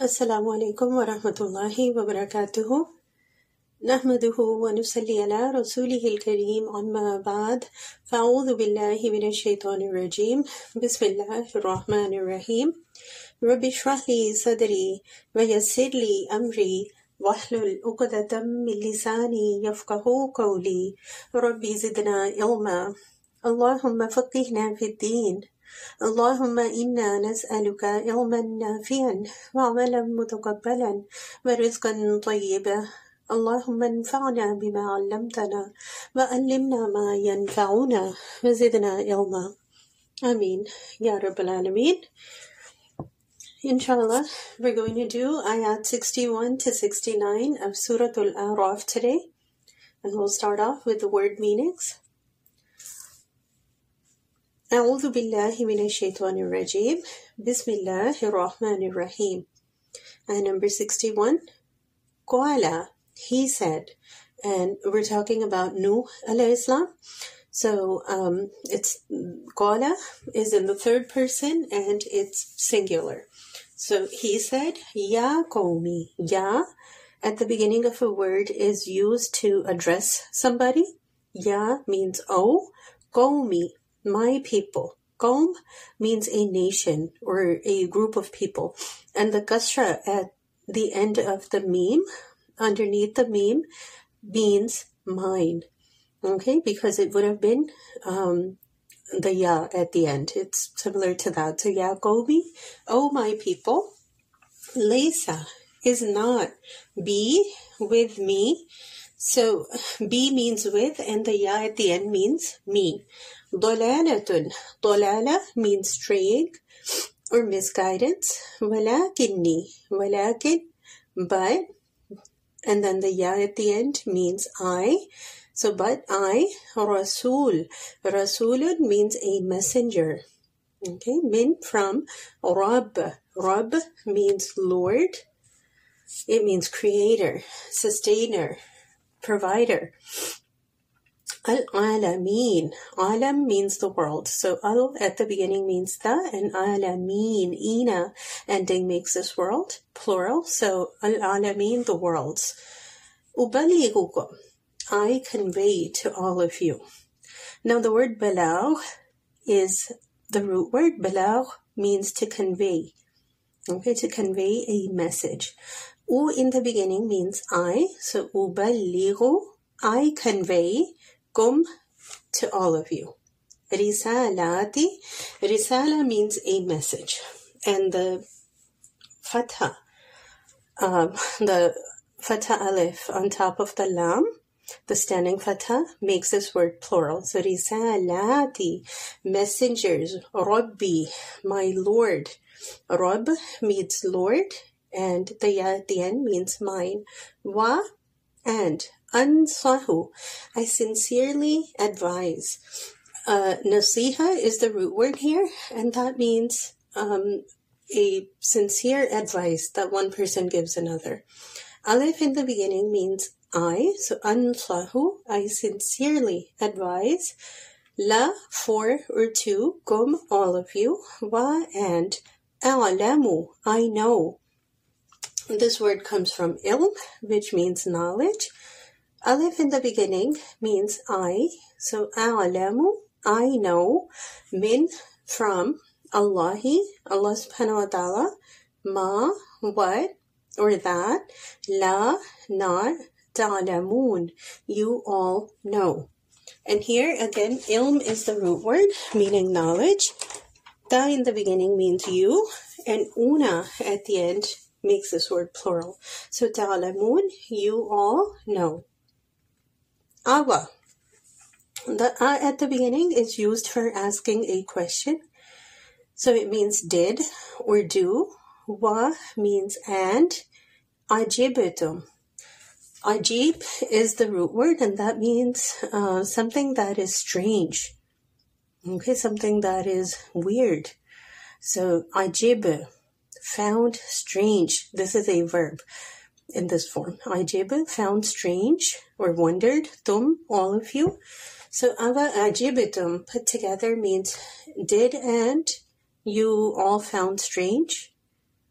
السلام عليكم ورحمة الله وبركاته. نحمده ونصلي على رسوله الكريم أما بعد فأعوذ بالله من الشيطان الرجيم بسم الله الرحمن الرحيم رب اشرح لي صدري ويسر لي أمري واحلل عقدة من لساني يفقهوا قولي رب زدنا علما اللهم فقهنا في الدين اللهم إنا نسألك علما نافعا وعملا متقبلا ورزقا طيبا اللهم انفعنا بما علمتنا وعلمنا ما ينفعنا وزدنا علما Ameen Ya Rabbal Alameen. Inshallah, we're going to do ayat 61 to 69 of Surah Al-A'raf today, and we'll start off with the word meanings. أعوذ بالله من الشيطان الرجيم بسم الله الرحمن الرحيم. And number 61, Qala, he said, and we're talking about Nuh alayhi salam. So it's Qala is in the third person and it's singular. So he said, Ya qawmi. Ya at the beginning of a word is used to address somebody. Ya means oh, qawmi, my people. Qawm means a nation or a group of people. And the kasra at the end of the meme, underneath the meme, means mine. Okay, because it would have been the ya at the end. It's similar to that. So ya qawmi, oh my people. Laysa is not. Be with me. So be means with, and the ya at the end means me. Dalalatun. Dalala means straying or misguidance. Walakinni. Walakin, but. And then the ya at the end means I. So, but I, Rasul. Rasulun means a messenger. Okay, min from Rabb. Rabb means Lord. It means creator, sustainer, provider. Al-Alameen. Alam means the world. So al at the beginning means the, and Alameen, ina, ending makes this world, plural. So Al-Alameen, the worlds. Uballighukum. I convey to all of you. Now the word balagh is the root word. Balagh means to convey. Okay, to convey a message. U in the beginning means I. So uballighu, I convey. Kum, to all of you. Risalati. Risala means a message. And the fatha alif on top of the lam, the standing fatha, makes this word plural. So risalati, messengers. Rabbi, my Lord. Rabb means Lord, and the ya at the end means mine. Wa, and. Ansahu, I sincerely advise. Nasiha is the root word here, and that means a sincere advice that one person gives another. Alif in the beginning means I, so ansahu, I sincerely advise. La, for or to, kum, all of you. Wa, and. A'lamu, I know. This word comes from ilm, which means knowledge. Alif in the beginning means I, so a'lamu, I know, min, from, Allahi, Allah subhanahu wa ta'ala, ma, what, or that, la, not, ta'lamun, you all know. And here again, ilm is the root word, meaning knowledge. Ta in the beginning means you, and una at the end makes this word plural. So ta'lamun, you all know. Awa. The a at the beginning is used for asking a question. So it means did or do. Wa means and. Ajibatum. Ajib is the root word, and that means something that is strange. Okay, something that is weird. So ajib, found strange. This is a verb in this form. Ajib, found strange or wondered. Tum, all of you. So awa ajibitum put together means did and you all found strange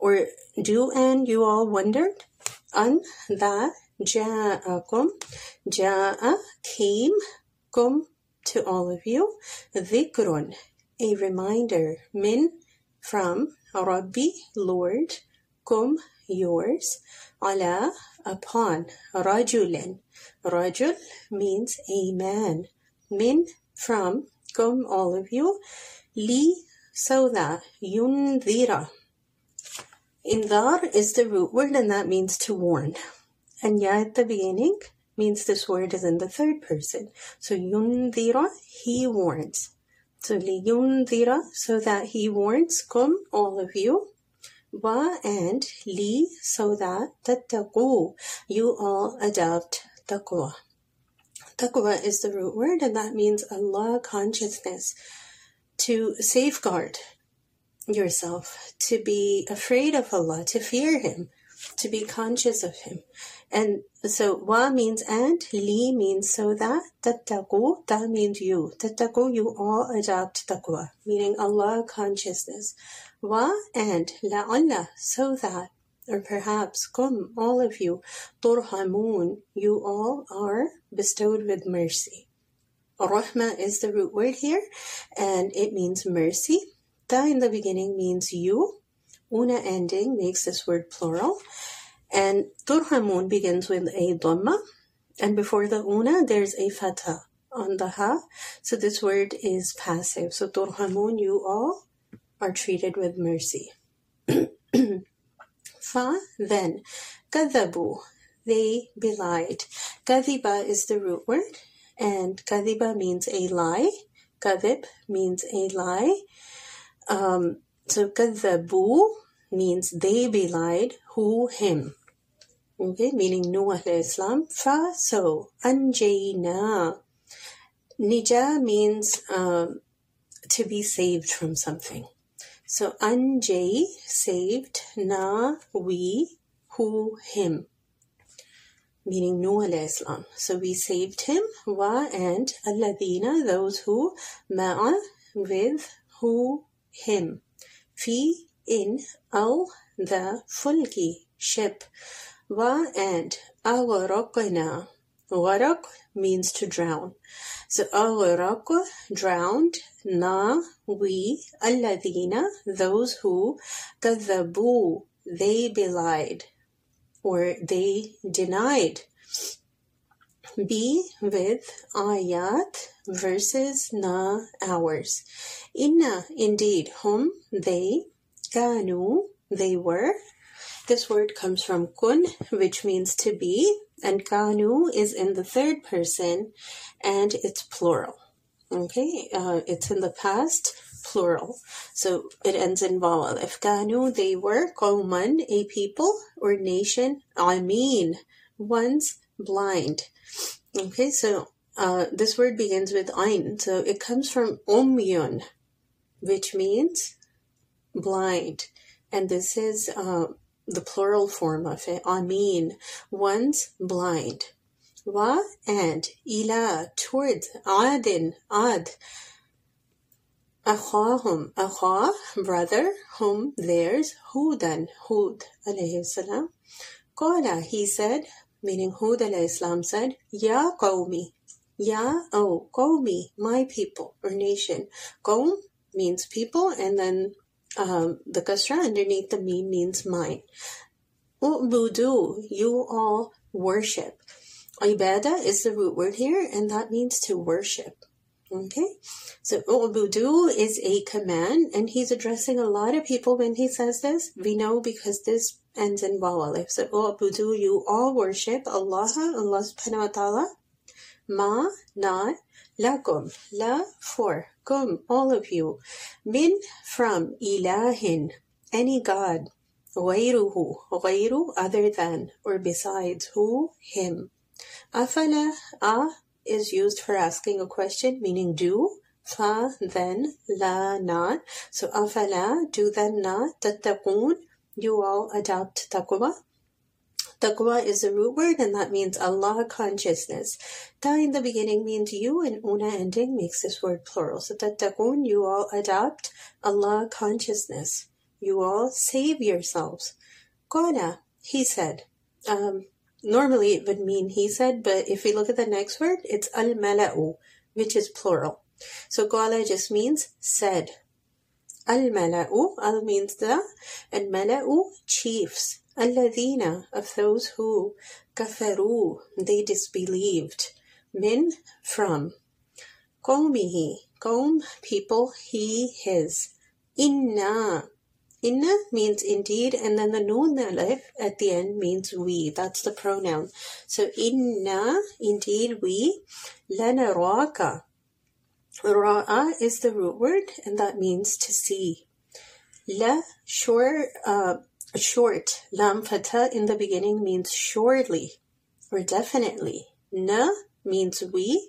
Or do and you all wondered? An that ja'akum, ja'a came, kum to all of you, dhikrun, a reminder, min from, Rabbi, Lord, kum, yours, ala, upon, rajulin. Rajul means a man. Min from, kum, all of you, li, so that, yundhira. Indar is the root word, and that means to warn. And ya at the beginning means this word is in the third person. So yundhira, he warns. So li yundhira, so that he warns, kum, all of you. Wa and li, so that tattaqu, you all adopt taqwa. Taqwa is the root word, and that means Allah consciousness, to safeguard yourself, to be afraid of Allah, to fear Him, to be conscious of Him. And so wa means and, li means so that, tattaqu, ta means you. Tattaqu, you all adopt taqwa, meaning Allah consciousness. Wa and la'alla, so that, or perhaps, kum, all of you, turhamun, you all are bestowed with mercy. Rahma is the root word here, and it means mercy. Ta in the beginning means you. Una ending makes this word plural. And turhamun begins with a dhamma. And before the una, there's a fatha on the ha. So this word is passive. So turhamun, you all are treated with mercy. Fa, then. Kadhabu, they belied. Kadhiba is the root word. And kadhiba means a lie. Kadhib means a lie. So kadhabu means they belied, who, him. Okay, meaning Nuh alayhi salam. Fa, so, anjayna. Nija means to be saved from something. So anjay, saved, na, we, who, him. Meaning Nuh alayhi salam. So we saved him, wa and alladhina, those who, ma'a, with, who, him. Fi, in, al, the, fulki, ship. Wa and aghraqna. Gharaq means to drown. So aghraq, drowned. Na, we, alladhina, those who, kadhabu, they belied, or they denied. Be, with, ayat, verses, na, ours. Inna, indeed, hum, they, kanu, they were. This word comes from kun, which means to be, and kanu is in the third person, and it's plural. Okay, it's in the past, plural. So it ends in vowel. If kanu, they were, qawman, a people or nation, ameen, ones blind. Okay, so this word begins with ayn. So it comes from umyun, which means blind. And this is the plural form of it, ameen, ones blind. Wa and ila, towards, adin, ad. Akhahum, akha, brother, hum, theirs, hudan, Hud alayhi salam. Qala, he said, meaning Hud alayhi salam said, Ya qawmi, Ya, oh, qawmi, my people or nation. Qawm means people, and then the kasra underneath the meme means mine. U'budu, you all worship. Ibadah is the root word here, and that means to worship. Okay, so u'budu is a command, and he's addressing a lot of people when he says this. We know because this ends in vowel. So u'budu, you all worship Allah subhanahu wa ta'ala. Ma, not, lakum, la, for, kum, all of you. Min, from, ilahin, any God. Ghayruhu, ghayru, other than, or besides, who, him. Afala, is used for asking a question, meaning do. Fa, then, la, not. So afala, do then not. Tattaqoon, you all adopt taqwa. Taqwa is a root word, and that means Allah consciousness. Ta in the beginning means you, and una ending makes this word plural. So tattaqoon, you all adopt Allah consciousness. you all save yourselves. Qala, he said. Normally it would mean he said, but if we look at the next word, it's al-mala'u, which is plural. So qala just means said. Al-mala'u, al means the, and mala'u, chiefs. Alladhina, of those who, kafaru, they disbelieved. Min, from. Qawmihi, qawm, people, he, his. Inna means indeed, and then the noon alif at the end means we. That's the pronoun. So inna, indeed we, lanaraka. Ra'a is the root word, and that means to see. La, short, lam fatha in the beginning means surely or definitely. Na means we.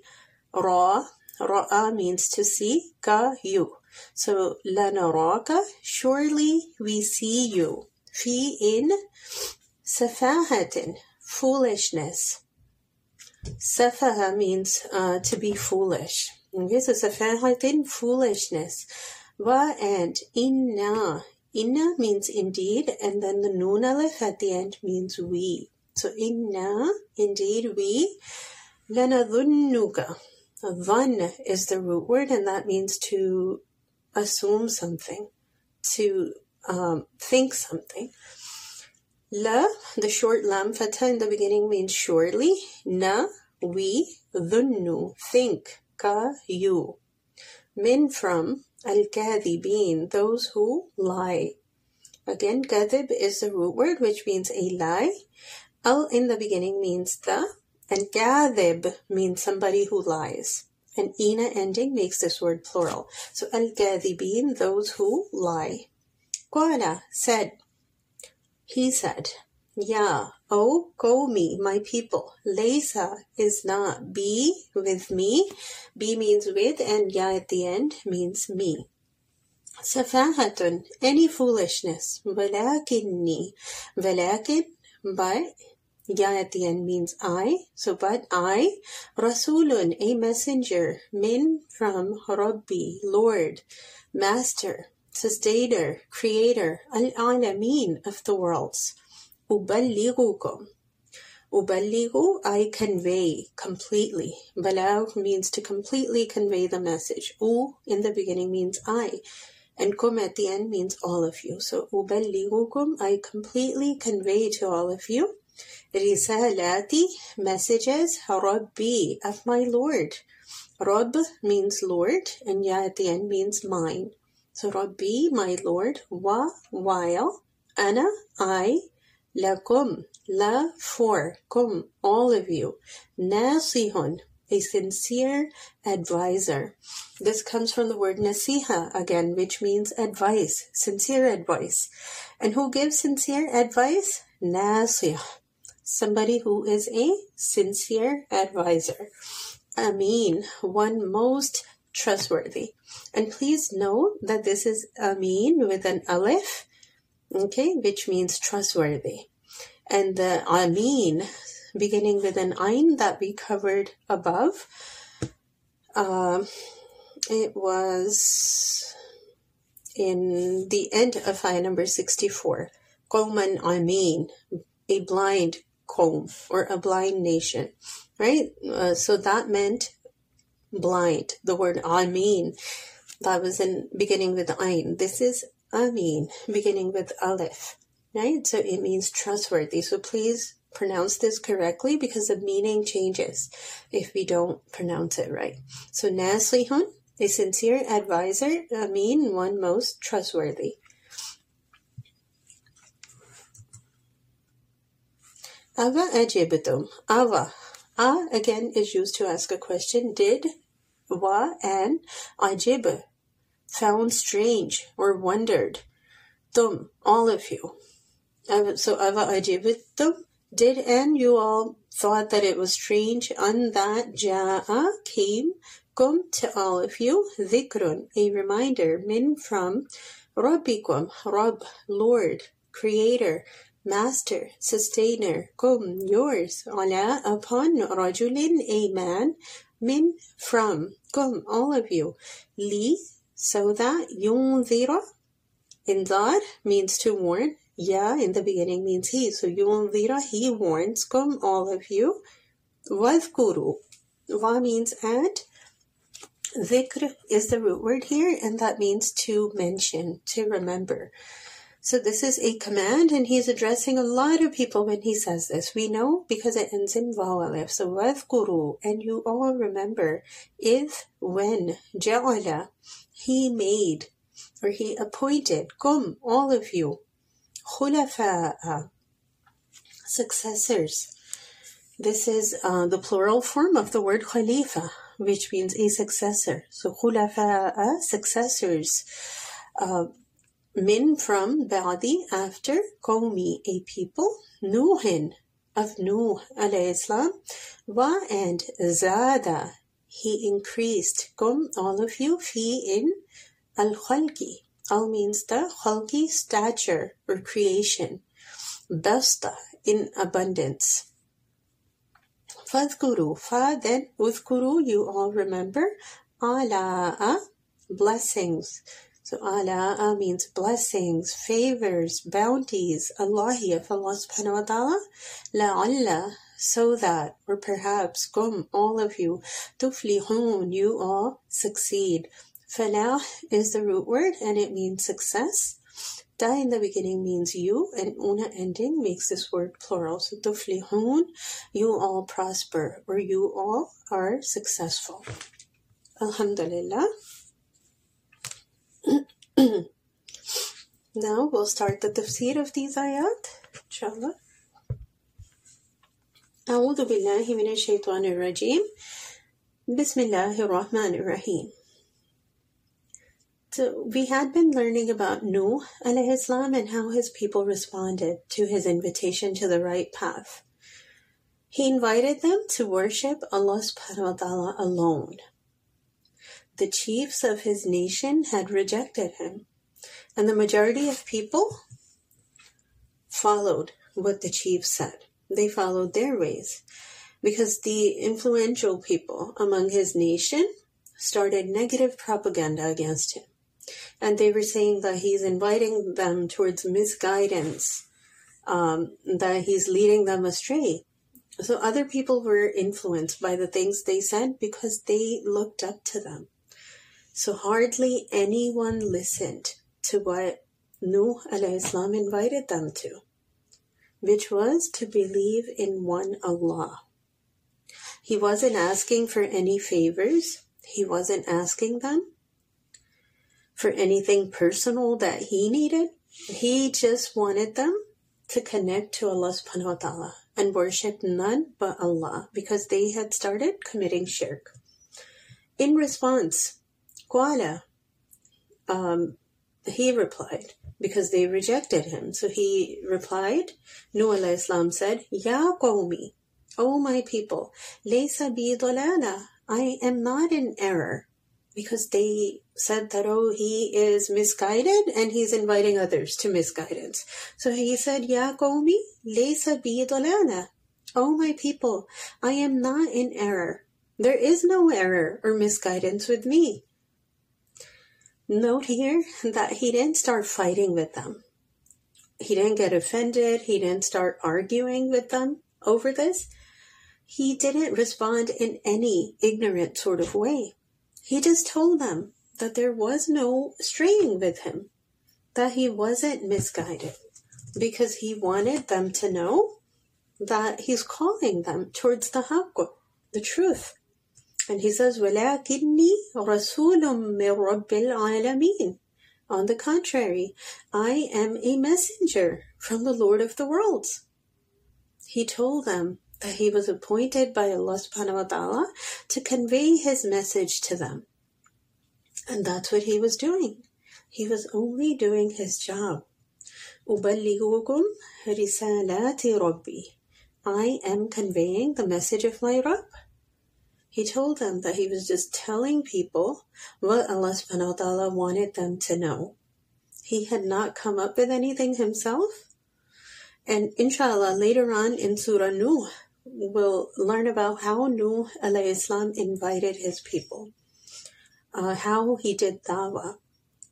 Ra'a means to see. Ka, you. So, lanaraka, surely we see you. Fi, in, safahatin, foolishness. Safaha means to be foolish. Okay, so safahatin, foolishness. Wa, and inna. Inna means indeed, and then the noon alif at the end means we. So, inna, indeed we, lanadhunnuka. Dhann is the root word, and that means to assume something, to think something. La, the short lam fatha in the beginning means surely. Na, we. Dhunnu, think. Ka, you. Min, from. Al-kadhibin, those who lie. Again, kadhib is the root word, which means a lie. Al in the beginning means the, and kadhib means somebody who lies. And ina ending makes this word plural. So al-kadhibin, those who lie. Qala, said. He said, Ya, O qawmi, my people. Laysa is not. Be with me. Be means with, and ya at the end means me. Safahatun, any foolishness. Walakinni, walakin, but. Ya at the end means I, so but I, Rasulun, a messenger, min, from, Rabbi, Lord, Master, Sustainer, Creator, Al-Alameen, of the worlds. Uballigukum. Uballigu, I convey, completely. Balag means to completely convey the message. U, in the beginning, means I. And kum at the end means all of you. So, uballigukum, I completely convey to all of you. Risalati, messages, Rabbi, of my Lord. Rabb means Lord, and ya at the end means mine. So Rabbi, my Lord, wa, while, ana, I, lakum, la, for, kum, all of you, nasihun, a sincere advisor. This comes from the word nasiha, again, which means advice, sincere advice. And who gives sincere advice? Nasih. Somebody who is a sincere advisor. Ameen, one most trustworthy. And please note that this is Ameen with an alif, okay, which means trustworthy. And the Ameen, beginning with an ayn that we covered above, it was in the end of ayah number 64. Qawman Ameen, a blind qawm, or a blind nation, right? So that meant blind. The word Ameen, that was in beginning with ayn. This is Ameen, beginning with alif, right? So it means trustworthy. So please pronounce this correctly, because the meaning changes if we don't pronounce it right. So Naslihun, a sincere advisor. Ameen, one most trustworthy. Ava ajibatum. Ava. Again is used to ask a question. Did, wa, and ajib, found strange or wondered. Tum, all of you. So ava ajibatum. Did, and you all thought that it was strange, and that ja'a, came, kum, to all of you, dhikrun, a reminder, min, from, rabbikum, Rabb, Lord, Creator, Master, Sustainer, kum, yours, ala, upon, rajulin, a man, min, from, kum, all of you, li, so that, yunzira, Indar means to warn. Ya in the beginning means he. So yunzira, he warns. Kum, all of you. Wadhkuru. Wa means and. Dhikr is the root word here, and that means to mention, to remember. So this is a command, and he's addressing a lot of people when he says this. We know because it ends in vaw alif. So wadhkuru, and you all remember, if, when, ja'ala, he made, or he appointed, kum, all of you, khulafa'a, successors. This is the plural form of the word khalifa, which means a successor. So khulafa'a, successors. Min from ba'di, after, qawmi, a people, Nuhin, of Nuh alayhi salam, wa, and zada, he increased, kum, all of you, fi, in, al-khalqi. Al means the khalqi, stature or creation. Basta, in abundance. Fadhkuru, fa, then udhkuru, you all remember. Ala'a, blessings. So ala'a means blessings, favors, bounties. Allahi, of Allah subhanahu wa ta'ala. La'alla, so that, or perhaps, kum, all of you. Tuflihun, you all succeed. Falah is the root word, and it means success. Ta in the beginning means you, and una ending makes this word plural. So tuflihun, you all prosper, or you all are successful. Alhamdulillah. Now we'll start the tafsir of these ayat, inshallah. أعوذ بالله من الشيطان الرجيم. بسم الله الرحمن الرحيم. So we had been learning about Nuh alayhi salam and how his people responded to his invitation to the right path. He invited them to worship Allah subhanahu wa ta'ala alone. The chiefs of his nation had rejected him, and the majority of people followed what the chiefs said. They followed their ways, because the influential people among his nation started negative propaganda against him. And they were saying that he's inviting them towards misguidance, that he's leading them astray. So other people were influenced by the things they said because they looked up to them. So hardly anyone listened to what Nuh alayhi salam invited them to, which was to believe in one Allah. He wasn't asking for any favors. He wasn't asking them for anything personal that he needed. He just wanted them to connect to Allah subhanahu wa ta'ala and worship none but Allah, because they had started committing shirk. In response, Qala, he replied, because they rejected him. So he replied, Nuh alayhi salam said, Ya qawmi, O my people, laysa bi dalala, I am not in error. Because they said that, oh, he is misguided and he's inviting others to misguidance. So he said, Ya qawmi, laysa bi dalala, O my people, I am not in error. There is no error or misguidance with me. Note here that he didn't start fighting with them. He didn't get offended. He didn't start arguing with them over this. He didn't respond in any ignorant sort of way. He just told them that there was no straying with him, that he wasn't misguided, because he wanted them to know that he's calling them towards the haqq, the truth. And he says, وَلَكِنِّي رَسُولٌ مِّن رَبِّ الْعَالَمِينَ. On the contrary, I am a messenger from the Lord of the worlds. He told them that he was appointed by Allah subhanahu wa ta'ala to convey his message to them. And that's what he was doing. He was only doing his job. أُبَلِّغُكُمْ رِسَالَاتِ رَبِّي. I am conveying the message of my Rabb. He told them that he was just telling people what Allah subhanahu wa ta'ala wanted them to know. He had not come up with anything himself. And inshallah, later on in Surah Nuh, we'll learn about how Nuh alayhi salam invited his people, how he did dawah.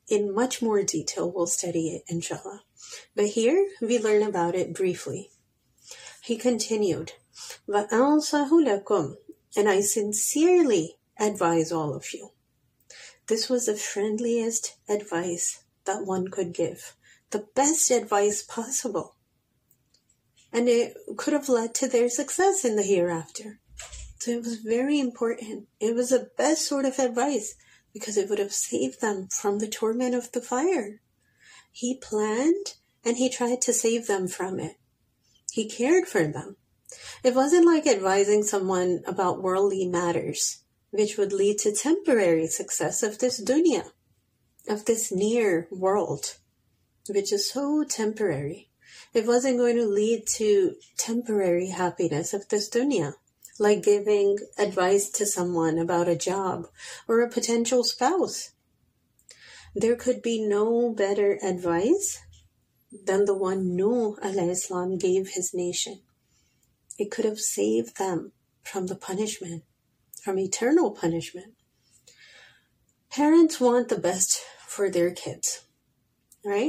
in much more detail. We'll study it, inshallah. But here we learn about it briefly. He continued, وَأَنصَحُ لَكُمْ, and I sincerely advise all of you. This was the friendliest advice that one could give, the best advice possible. And it could have led to their success in the hereafter. So it was very important. It was the best sort of advice because it would have saved them from the torment of the fire. He planned and he tried to save them from it. He cared for them. It wasn't like advising someone about worldly matters, which would lead to temporary success of this dunya, of this near world, which is so temporary. It wasn't going to lead to temporary happiness of this dunya, like giving advice to someone about a job or a potential spouse. There could be no better advice than the one Nuh alayhi salam gave his nation. It could have saved them from the punishment, from eternal punishment. Parents want the best for their kids, right?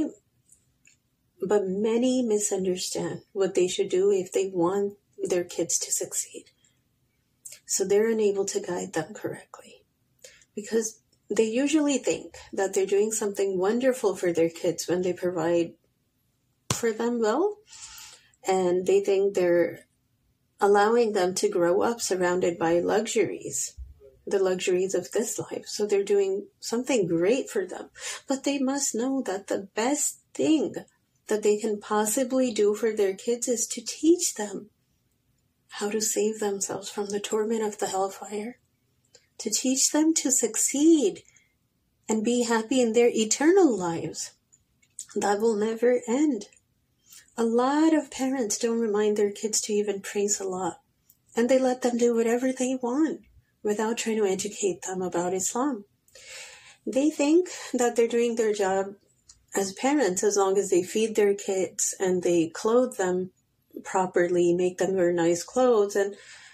But many misunderstand what they should do if they want their kids to succeed. So they're unable to guide them correctly because they usually think that they're doing something wonderful for their kids when they provide for them well, and they think they're allowing them to grow up surrounded by luxuries, the luxuries of this life. So they're doing something great for them. But they must know that the best thing that they can possibly do for their kids is to teach them how to save themselves from the torment of the hellfire, to teach them to succeed and be happy in their eternal lives. That will never end. A lot of parents don't remind their kids to even praise Allah, and they let them do whatever they want without trying to educate them about Islam. They think that they're doing their job as parents as long as they feed their kids and they clothe them properly, make them wear nice clothes, and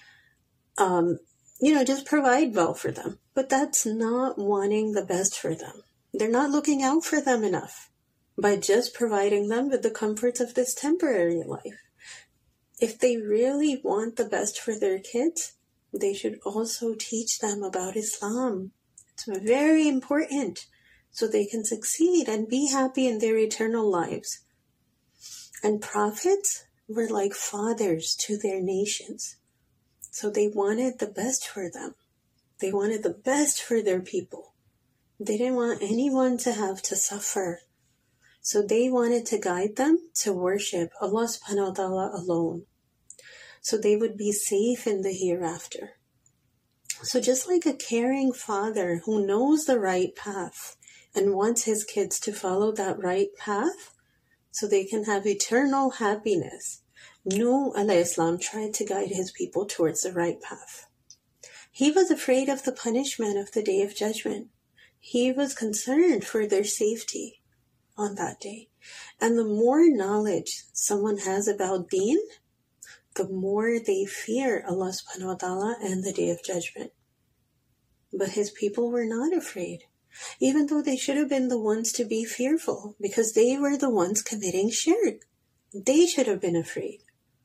just provide well for them. But that's not wanting the best for them. They're not looking out for them enough by just providing them with the comforts of this temporary life. If they really want the best for their kids, they should also teach them about Islam. It's very important so they can succeed and be happy in their eternal lives. And prophets were like fathers to their nations. So they wanted the best for them. They wanted the best for their people. They didn't want anyone to have to suffer. So they wanted to guide them to worship Allah subhanahu wa ta'ala alone, so they would be safe in the hereafter. So just like a caring father who knows the right path and wants his kids to follow that right path so they can have eternal happiness, Nuh alayhi salam tried to guide his people towards the right path. He was afraid of the punishment of the Day of Judgment. He was concerned for their safety on that day. And the more knowledge someone has about deen, the more they fear Allah subhanahu wa ta'ala and the Day of Judgment. But his people were not afraid, even though they should have been the ones to be fearful, because they were the ones committing shirk. They should have been afraid.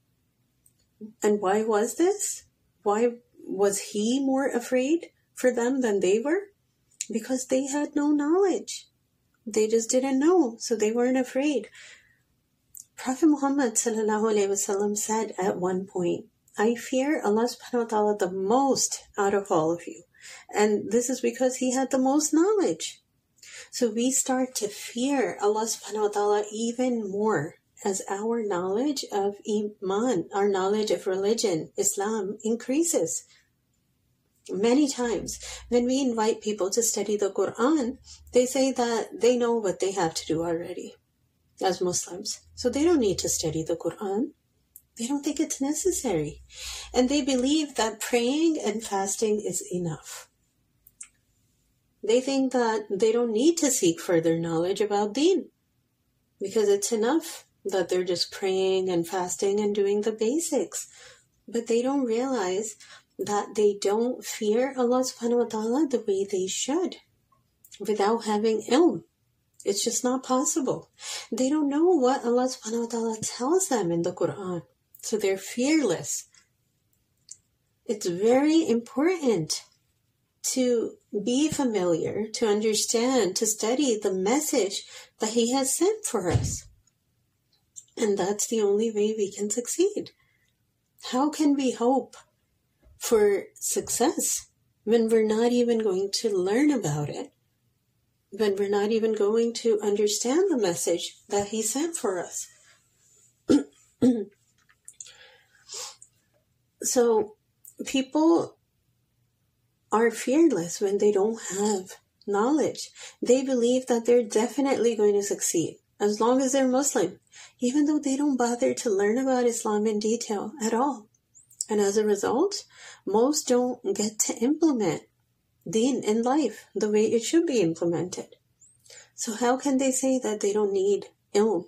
And why was this? Why was he more afraid for them than they were? Because they had no knowledge. They just didn't know, so they weren't afraid. Prophet Muhammad ﷺ said at one point, I fear Allah subhanahu wa ta'ala the most out of all of you. And this is because he had the most knowledge. So we start to fear Allah subhanahu wa ta'ala even more as our knowledge of Iman, our knowledge of religion, Islam, increases. Many times when we invite people to study the Quran, they say that they know what they have to do already as Muslims. So they don't need to study the Quran. They don't think it's necessary. And they believe that praying and fasting is enough. They think that they don't need to seek further knowledge about deen because it's enough that they're just praying and fasting and doing the basics. But they don't realize that they don't fear Allah subhanahu wa ta'ala the way they should without having ilm. It's just not possible. They don't know what Allah subhanahu wa ta'ala tells them in the Quran. So they're fearless. It's very important to be familiar, to understand, to study the message that He has sent for us. And that's the only way we can succeed. How can we hope for success when we're not even going to learn about it? When we're not even going to understand the message that He sent for us? So people are fearless when they don't have knowledge. They believe that they're definitely going to succeed as long as they're Muslim, even though they don't bother to learn about Islam in detail at all. And as a result, most don't get to implement Deen in life the way it should be implemented. So how can they say that they don't need ilm?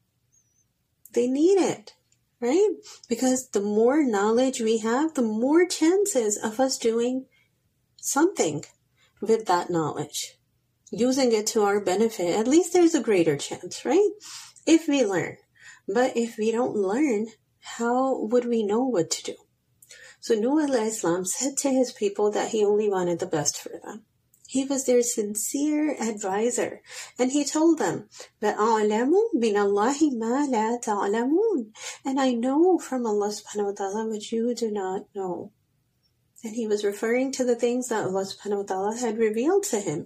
They need it, right? Because the more knowledge we have, the more chances of us doing something with that knowledge, using it to our benefit. At least there's a greater chance, right? If we learn. But if we don't learn, how would we know what to do? So Nuh alayhi salam said to his people that he only wanted the best for them. He was their sincere advisor. And he told them, وَأَعْلَمُ مِنَ اللَّهِ مَا لَا تَعْلَمُونَ. And I know from Allah subhanahu wa ta'ala what you do not know. And he was referring to the things that Allah subhanahu wa ta'ala had revealed to him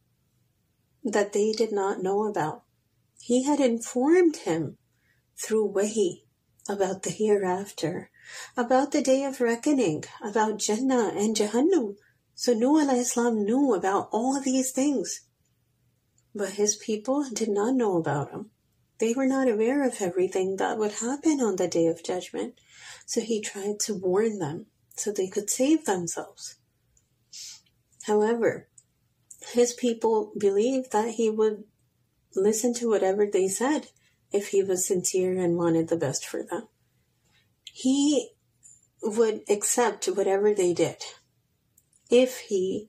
that they did not know about. He had informed him through wahi about the hereafter, about the day of reckoning, about Jannah and Jahannam. So Nuh alayhi salam knew about all of these things. But his people did not know about them. They were not aware of everything that would happen on the day of judgment. So he tried to warn them so they could save themselves. However, his people believed that he would listen to whatever they said if he was sincere and wanted the best for them. He would accept whatever they did if he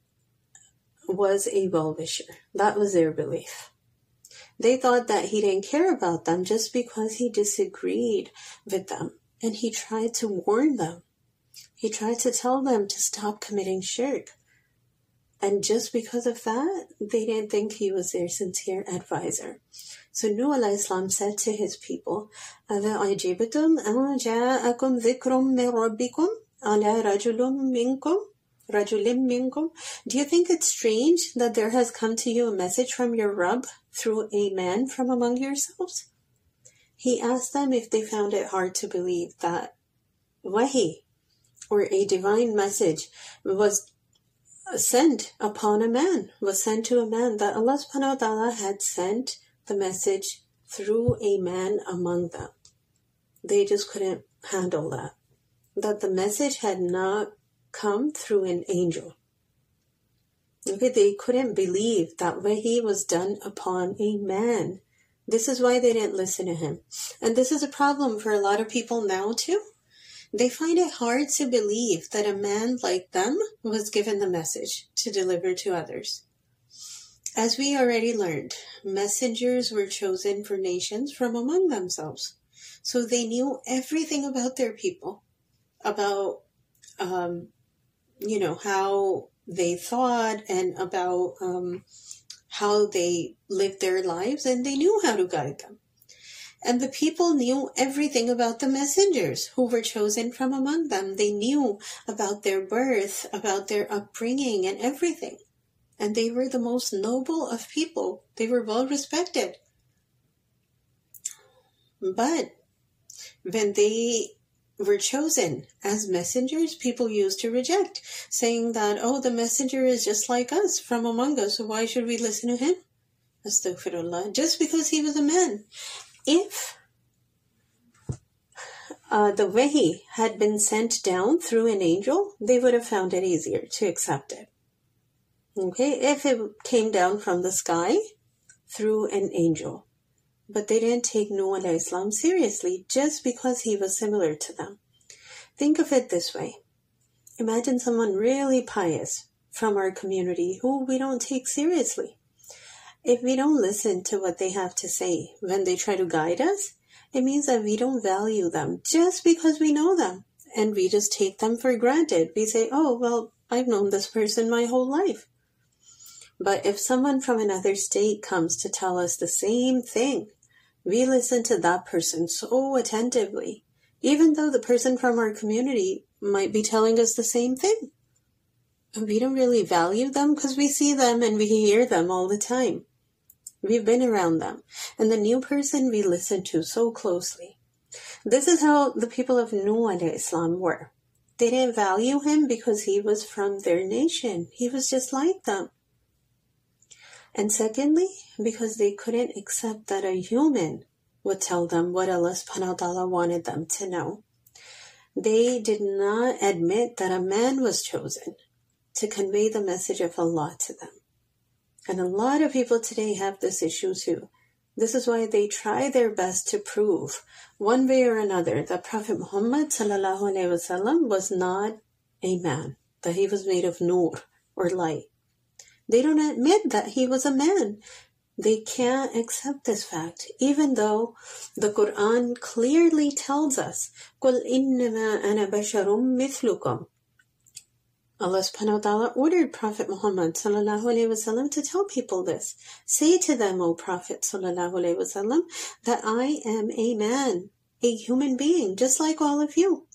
was a well-wisher. That was their belief. They thought that he didn't care about them just because he disagreed with them. And he tried to warn them. He tried to tell them to stop committing shirk. And just because of that, they didn't think he was their sincere advisor. So Nuh alayhi salam said to his people, أَفَعَجِبْتُمْ أَنْ جَاءَكُمْ ذِكْرٌ مِّن رَبِّكُمْ عَلَى رَجُلٍ مِّنْكُمْ. Do you think it's strange that there has come to you a message from your Rabb through a man from among yourselves? He asked them if they found it hard to believe that wahi, or a divine message, was sent upon a man, was sent to a man, that Allah subhanahu wa ta'ala had sent the message through a man among them. They just couldn't handle that the message had not come through an angel. Okay, they couldn't believe that wahi was done upon a man. This is why they didn't listen to him. And this is a problem for a lot of people now too. They find it hard to believe that a man like them was given the message to deliver to others. As we already learned, messengers were chosen for nations from among themselves. So they knew everything about their people, about, how they thought and about how they lived their lives, and they knew how to guide them. And the people knew everything about the messengers who were chosen from among them. They knew about their birth, about their upbringing, and everything. And they were the most noble of people. They were well respected. But when they were chosen as messengers, people used to reject, saying that, oh, the messenger is just like us, from among us, so why should we listen to him? Astaghfirullah. Just because he was a man. If the wahi had been sent down through an angel, they would have found it easier to accept it. Okay, if it came down from the sky through an angel. But they didn't take Nuh alayhi salam seriously just because he was similar to them. Think of it this way. Imagine someone really pious from our community who we don't take seriously. If we don't listen to what they have to say when they try to guide us, it means that we don't value them just because we know them. And we just take them for granted. We say, oh, well, I've known this person my whole life. But if someone from another state comes to tell us the same thing, we listen to that person so attentively, even though the person from our community might be telling us the same thing. We don't really value them because we see them and we hear them all the time. We've been around them. And the new person we listen to so closely. This is how the people of Nuh alayhi Islam were. They didn't value him because he was from their nation. He was just like them. And secondly, because they couldn't accept that a human would tell them what Allah subhanahu wa ta'ala wanted them to know. They did not admit that a man was chosen to convey the message of Allah to them. And a lot of people today have this issue too. This is why they try their best to prove, one way or another, that Prophet Muhammad sallallahu alaihi wasallam was not a man, that he was made of nur, or light. They don't admit that he was a man. They can't accept this fact, even though the Quran clearly tells us, قُلْ إِنَّمَا أَنَا بَشَرٌ مِثْلُكُمْ. Allah subhanahu wa ta'ala ordered Prophet Muhammad sallallahu alayhi wasallam to tell people this. Say to them, O Prophet sallallahu alayhi wasallam, that I am a man, a human being, just like all of you.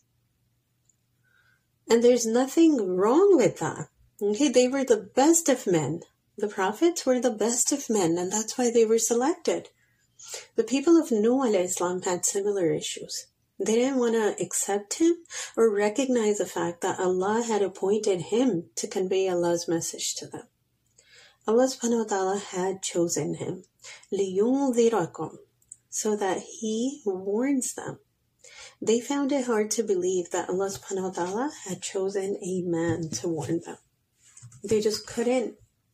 And there's nothing wrong with that. Okay, they were the best of men. The prophets were the best of men, and that's why they were selected. The people of Nuh alayhi Islam had similar issues. They didn't want to accept him or recognize the fact that Allah had appointed him to convey Allah's message to them. Allah subhanahu wa ta'ala had chosen him, لِيُنذِرَكُمْ, so that he warns them. They found it hard to believe that Allah subhanahu wa ta'ala had chosen a man to warn them. They just couldn't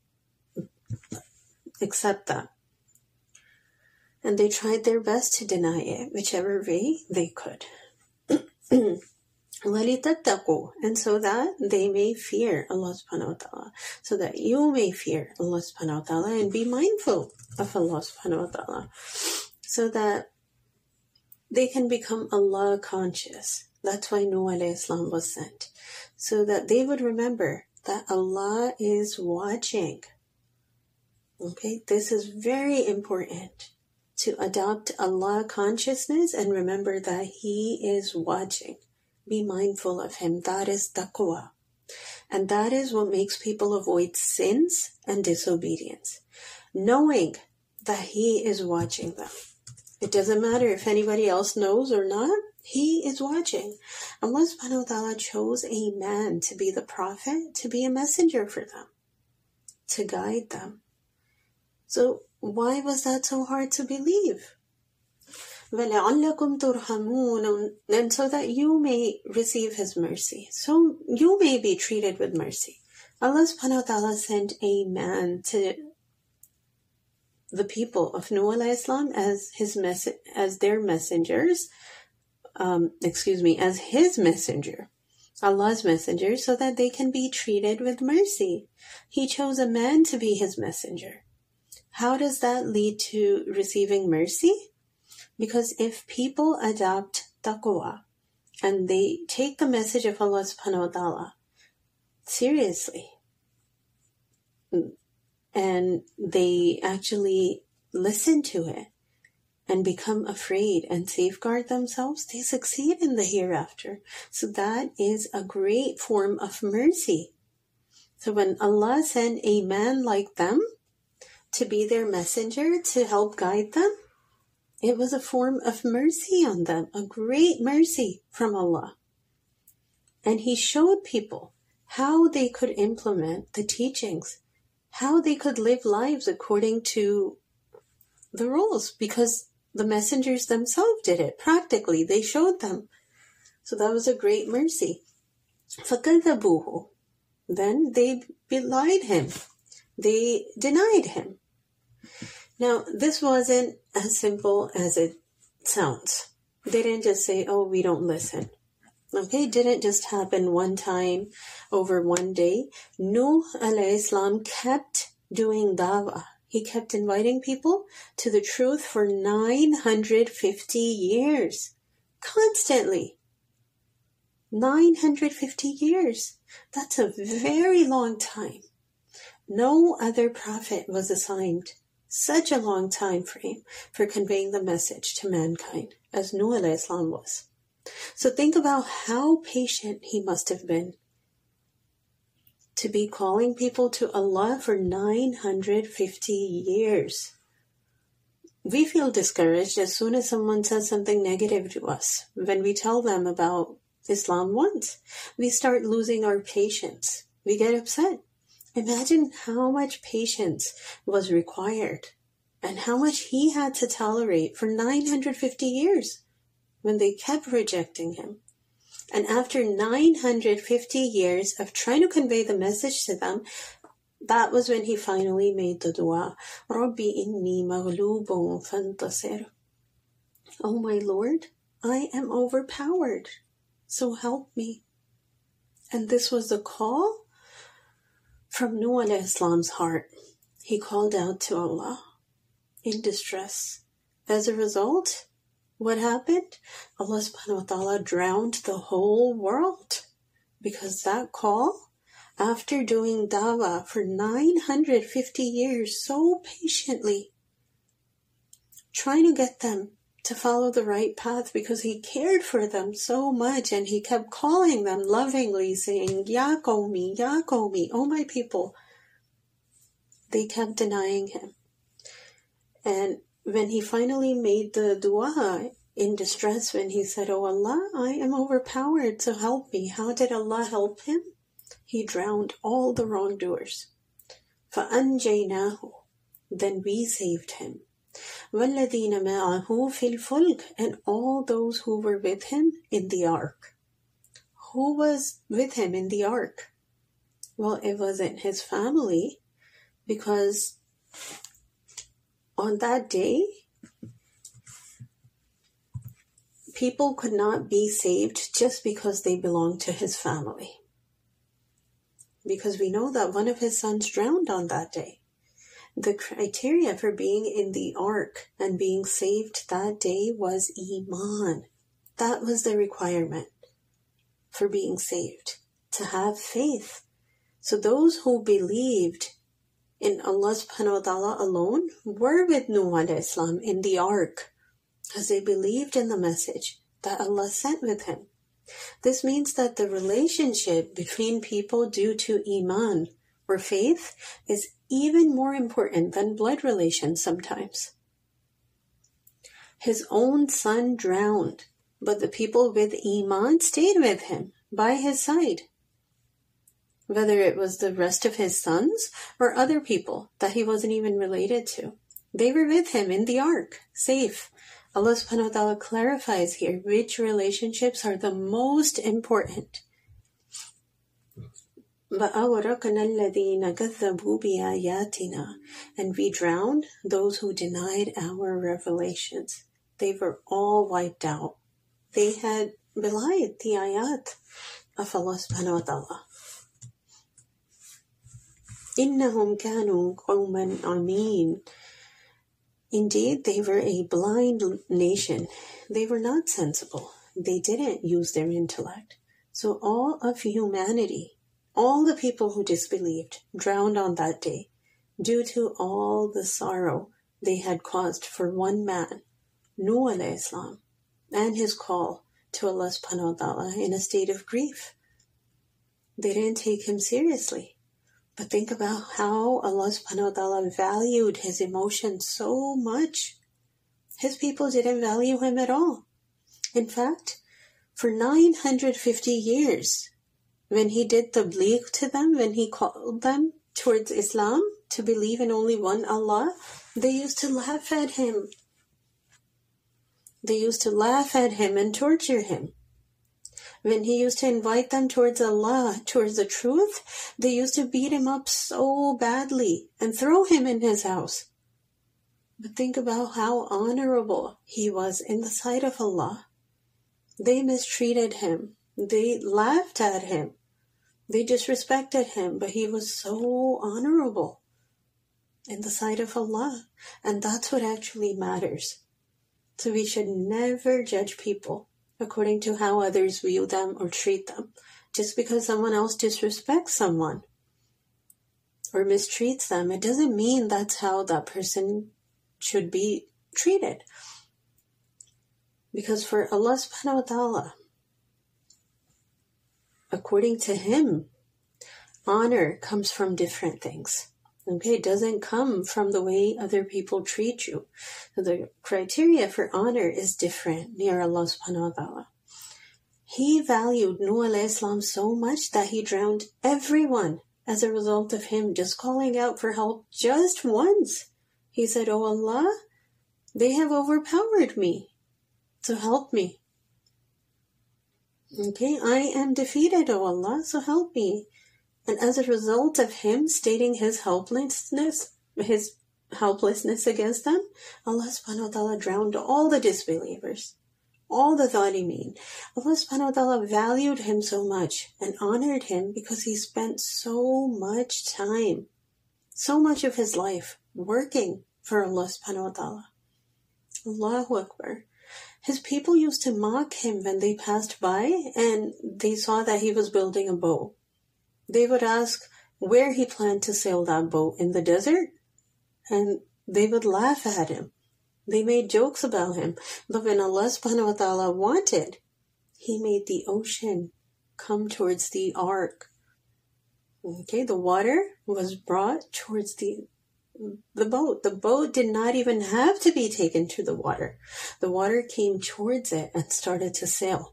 accept that. And they tried their best to deny it, whichever way they could. وَلِتَتَّقُوا, and so that they may fear Allah subhanahu wa ta'ala, so that you may fear Allah subhanahu wa ta'ala and be mindful of Allah subhanahu wa ta'ala, so that they can become Allah conscious. That's why Nuh alayhi Islam was sent, so that they would remember that Allah is watching. Okay, this is very important, to adopt Allah consciousness and remember that He is watching. Be mindful of Him. That is taqwa. And that is what makes people avoid sins and disobedience. Knowing that He is watching them. It doesn't matter if anybody else knows or not. He is watching. Allah subhanahu wa ta'ala chose a man to be the prophet, to be a messenger for them, to guide them. So why was that so hard to believe? وَلَعَلَّكُمْ تُرْحَمُونَ, and so that you may receive His mercy. So you may be treated with mercy. Allah subhanahu wa ta'ala sent a man to the people of Nuh alayhi Islam as their messengers, as His messenger, Allah's messenger, so that they can be treated with mercy. He chose a man to be His messenger. How does that lead to receiving mercy? Because if people adopt taqwa and they take the message of Allah subhanahu wa ta'ala seriously, and they actually listen to it and become afraid and safeguard themselves, they succeed in the hereafter. So that is a great form of mercy. So when Allah sent a man like them to be their messenger, to help guide them, it was a form of mercy on them, a great mercy from Allah. And He showed people how they could implement the teachings, how they could live lives according to the rules, because the messengers themselves did it practically. They showed them. So that was a great mercy. فَكَذَّبُوهُ, then they belied Him. They denied Him. Now, this wasn't as simple as it sounds. They didn't just say, oh, we don't listen. Okay, it didn't just happen one time over one day. Nuh alayhi Islam kept doing dawah. He kept inviting people to the truth for 950 years. Constantly. 950 years. That's a very long time. No other prophet was assigned such a long time frame for conveying the message to mankind as Nuh alayhi salam was. So think about how patient he must have been to be calling people to Allah for 950 years. We feel discouraged as soon as someone says something negative to us. When we tell them about Islam once, we start losing our patience. We get upset. Imagine how much patience was required and how much he had to tolerate for 950 years when they kept rejecting him. And after 950 years of trying to convey the message to them, that was when he finally made the dua, Rabbi inni maghlubun fantasir. Oh my Lord, I am overpowered, so help me. And this was the call from Nuh alayhi salam's heart. He called out to Allah in distress. As a result, what happened? Allah subhanahu wa ta'ala drowned the whole world. Because that call, after doing dawah for 950 years so patiently, trying to get them to follow the right path because he cared for them so much and he kept calling them lovingly, saying, Ya qawmi, oh my people. They kept denying him. And when he finally made the dua in distress, when he said, Oh Allah, I am overpowered, so help me. How did Allah help him? He drowned all the wrongdoers. فَأَنْجَيْنَاهُ. Then we saved him. وَالَّذِينَ مَعَهُ فِي الْفُلْكِ. And all those who were with him in the ark. Who was with him in the ark? Well, it wasn't his family, because on that day, people could not be saved just because they belonged to his family. Because we know that one of his sons drowned on that day. The criteria for being in the ark and being saved that day was Iman. That was the requirement for being saved, to have faith. So those who believed in Allah subhanahu wa ta'ala alone were with Nuh alayhi salam in the ark, because they believed in the message that Allah sent with him. This means that the relationship between people due to Iman or faith is even more important than blood relations sometimes. His own son drowned, but the people with Iman stayed with him, by his side. Whether it was the rest of his sons or other people that he wasn't even related to. They were with him in the ark, safe. Allah subhanahu wa ta'ala clarifies here which relationships are the most important. وَأَوْرَقْنَا الَّذِينَ كَذَّبُوا بِآيَاتِنَا. And we drowned those who denied our revelations. They were all wiped out. They had belied the ayat of Allah subhanahu wa ta'ala. إِنَّهُمْ كَانُوا قَوْمًا عَمِينَ. Indeed, they were a blind nation. They were not sensible. They didn't use their intellect. So all of humanity, all the people who disbelieved, drowned on that day due to all the sorrow they had caused for one man, Nuh alayhi salam, and his call to Allah subhanahu wa ta'ala in a state of grief. They didn't take him seriously. But think about how Allah subhanahu wa ta'ala valued his emotions so much. His people didn't value him at all. In fact, for 950 years, when he did tabligh to them, when he called them towards Islam, to believe in only one Allah, they used to laugh at him. They used to laugh at him and torture him. When he used to invite them towards Allah, towards the truth, they used to beat him up so badly and throw him in his house. But think about how honorable he was in the sight of Allah. They mistreated him. They laughed at him. They disrespected him, but he was so honorable. in the sight of Allah. And that's what actually matters. So we should never judge people according to how others view them or treat them. Just because someone else disrespects someone or mistreats them, it doesn't mean that's how that person should be treated. Because for Allah subhanahu wa ta'ala, according to Him, honor comes from different things. Okay, it doesn't come from the way other people treat you. So the criteria for honor is different near Allah subhanahu wa ta'ala. He valued Nuh alayhi salam so much that He drowned everyone as a result of him just calling out for help just once. He said, "Oh Allah, they have overpowered me, so help me. Okay, I am defeated, oh Allah, so help me." And as a result of him stating his helplessness against them, Allah subhanahu wa ta'ala drowned all the disbelievers, all the dhalimeen. Allah subhanahu wa ta'ala valued him so much and honored him because he spent so much time, so much of his life working for Allah subhanahu wa ta'ala. Allahu Akbar. His people used to mock him when they passed by and they saw that he was building a boat. They would ask where he planned to sail that boat, in the desert, and they would laugh at him. They made jokes about him. But when Allah subhanahu wa ta'ala wanted, He made the ocean come towards the ark. Okay, the water was brought towards the boat. The boat did not even have to be taken to the water. The water came towards it and started to sail.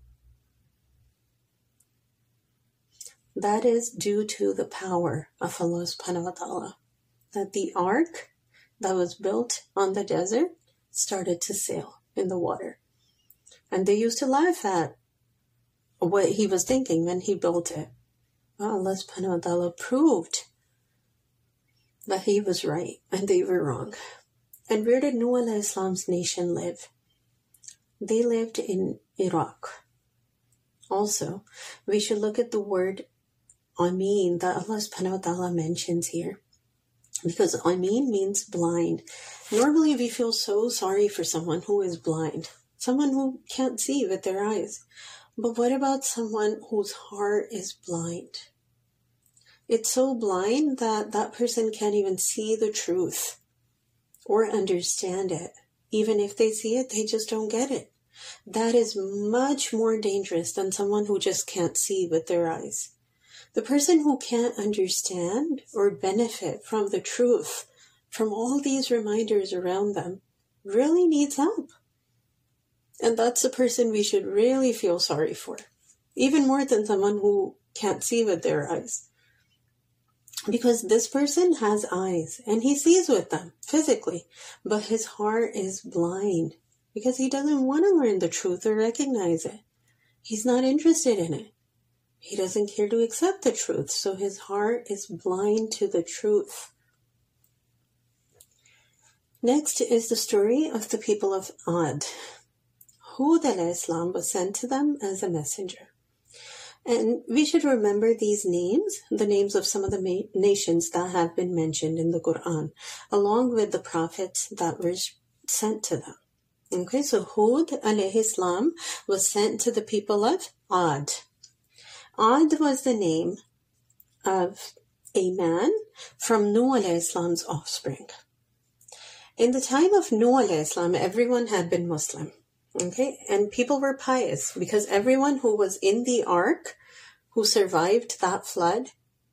That is due to the power of Allah subhanahu wa ta'ala. That the ark that was built on the desert started to sail in the water. And they used to laugh at what he was thinking when he built it. Well, Allah subhanahu wa ta'ala proved that he was right and they were wrong. And where did Nuh alayhi salam's nation live? They lived in Iraq. Also, we should look at the word Ameen that Allah subhanahu wa ta'ala mentions here. Because Ameen means blind. Normally we feel so sorry for someone who is blind. Someone who can't see with their eyes. But what about someone whose heart is blind? It's so blind that that person can't even see the truth or understand it. Even if they see it, they just don't get it. That is much more dangerous than someone who just can't see with their eyes. The person who can't understand or benefit from the truth, from all these reminders around them, really needs help. And that's the person we should really feel sorry for, even more than someone who can't see with their eyes. Because this person has eyes and he sees with them physically, but his heart is blind because he doesn't want to learn the truth or recognize it. He's not interested in it. He doesn't care to accept the truth, so his heart is blind to the truth. Next is the story of the people of Ad. Hud alayhi salam was sent to them as a messenger. And we should remember these names, the names of some of the nations that have been mentioned in the Quran, along with the prophets that were sent to them. Okay, so Hud alayhi salam was sent to the people of Ad. Ad was the name of a man from Nuh alayhi salam's offspring. In the time of Nuh alayhi salam, everyone had been Muslim. Okay, and people were pious because everyone who was in the ark, who survived that flood,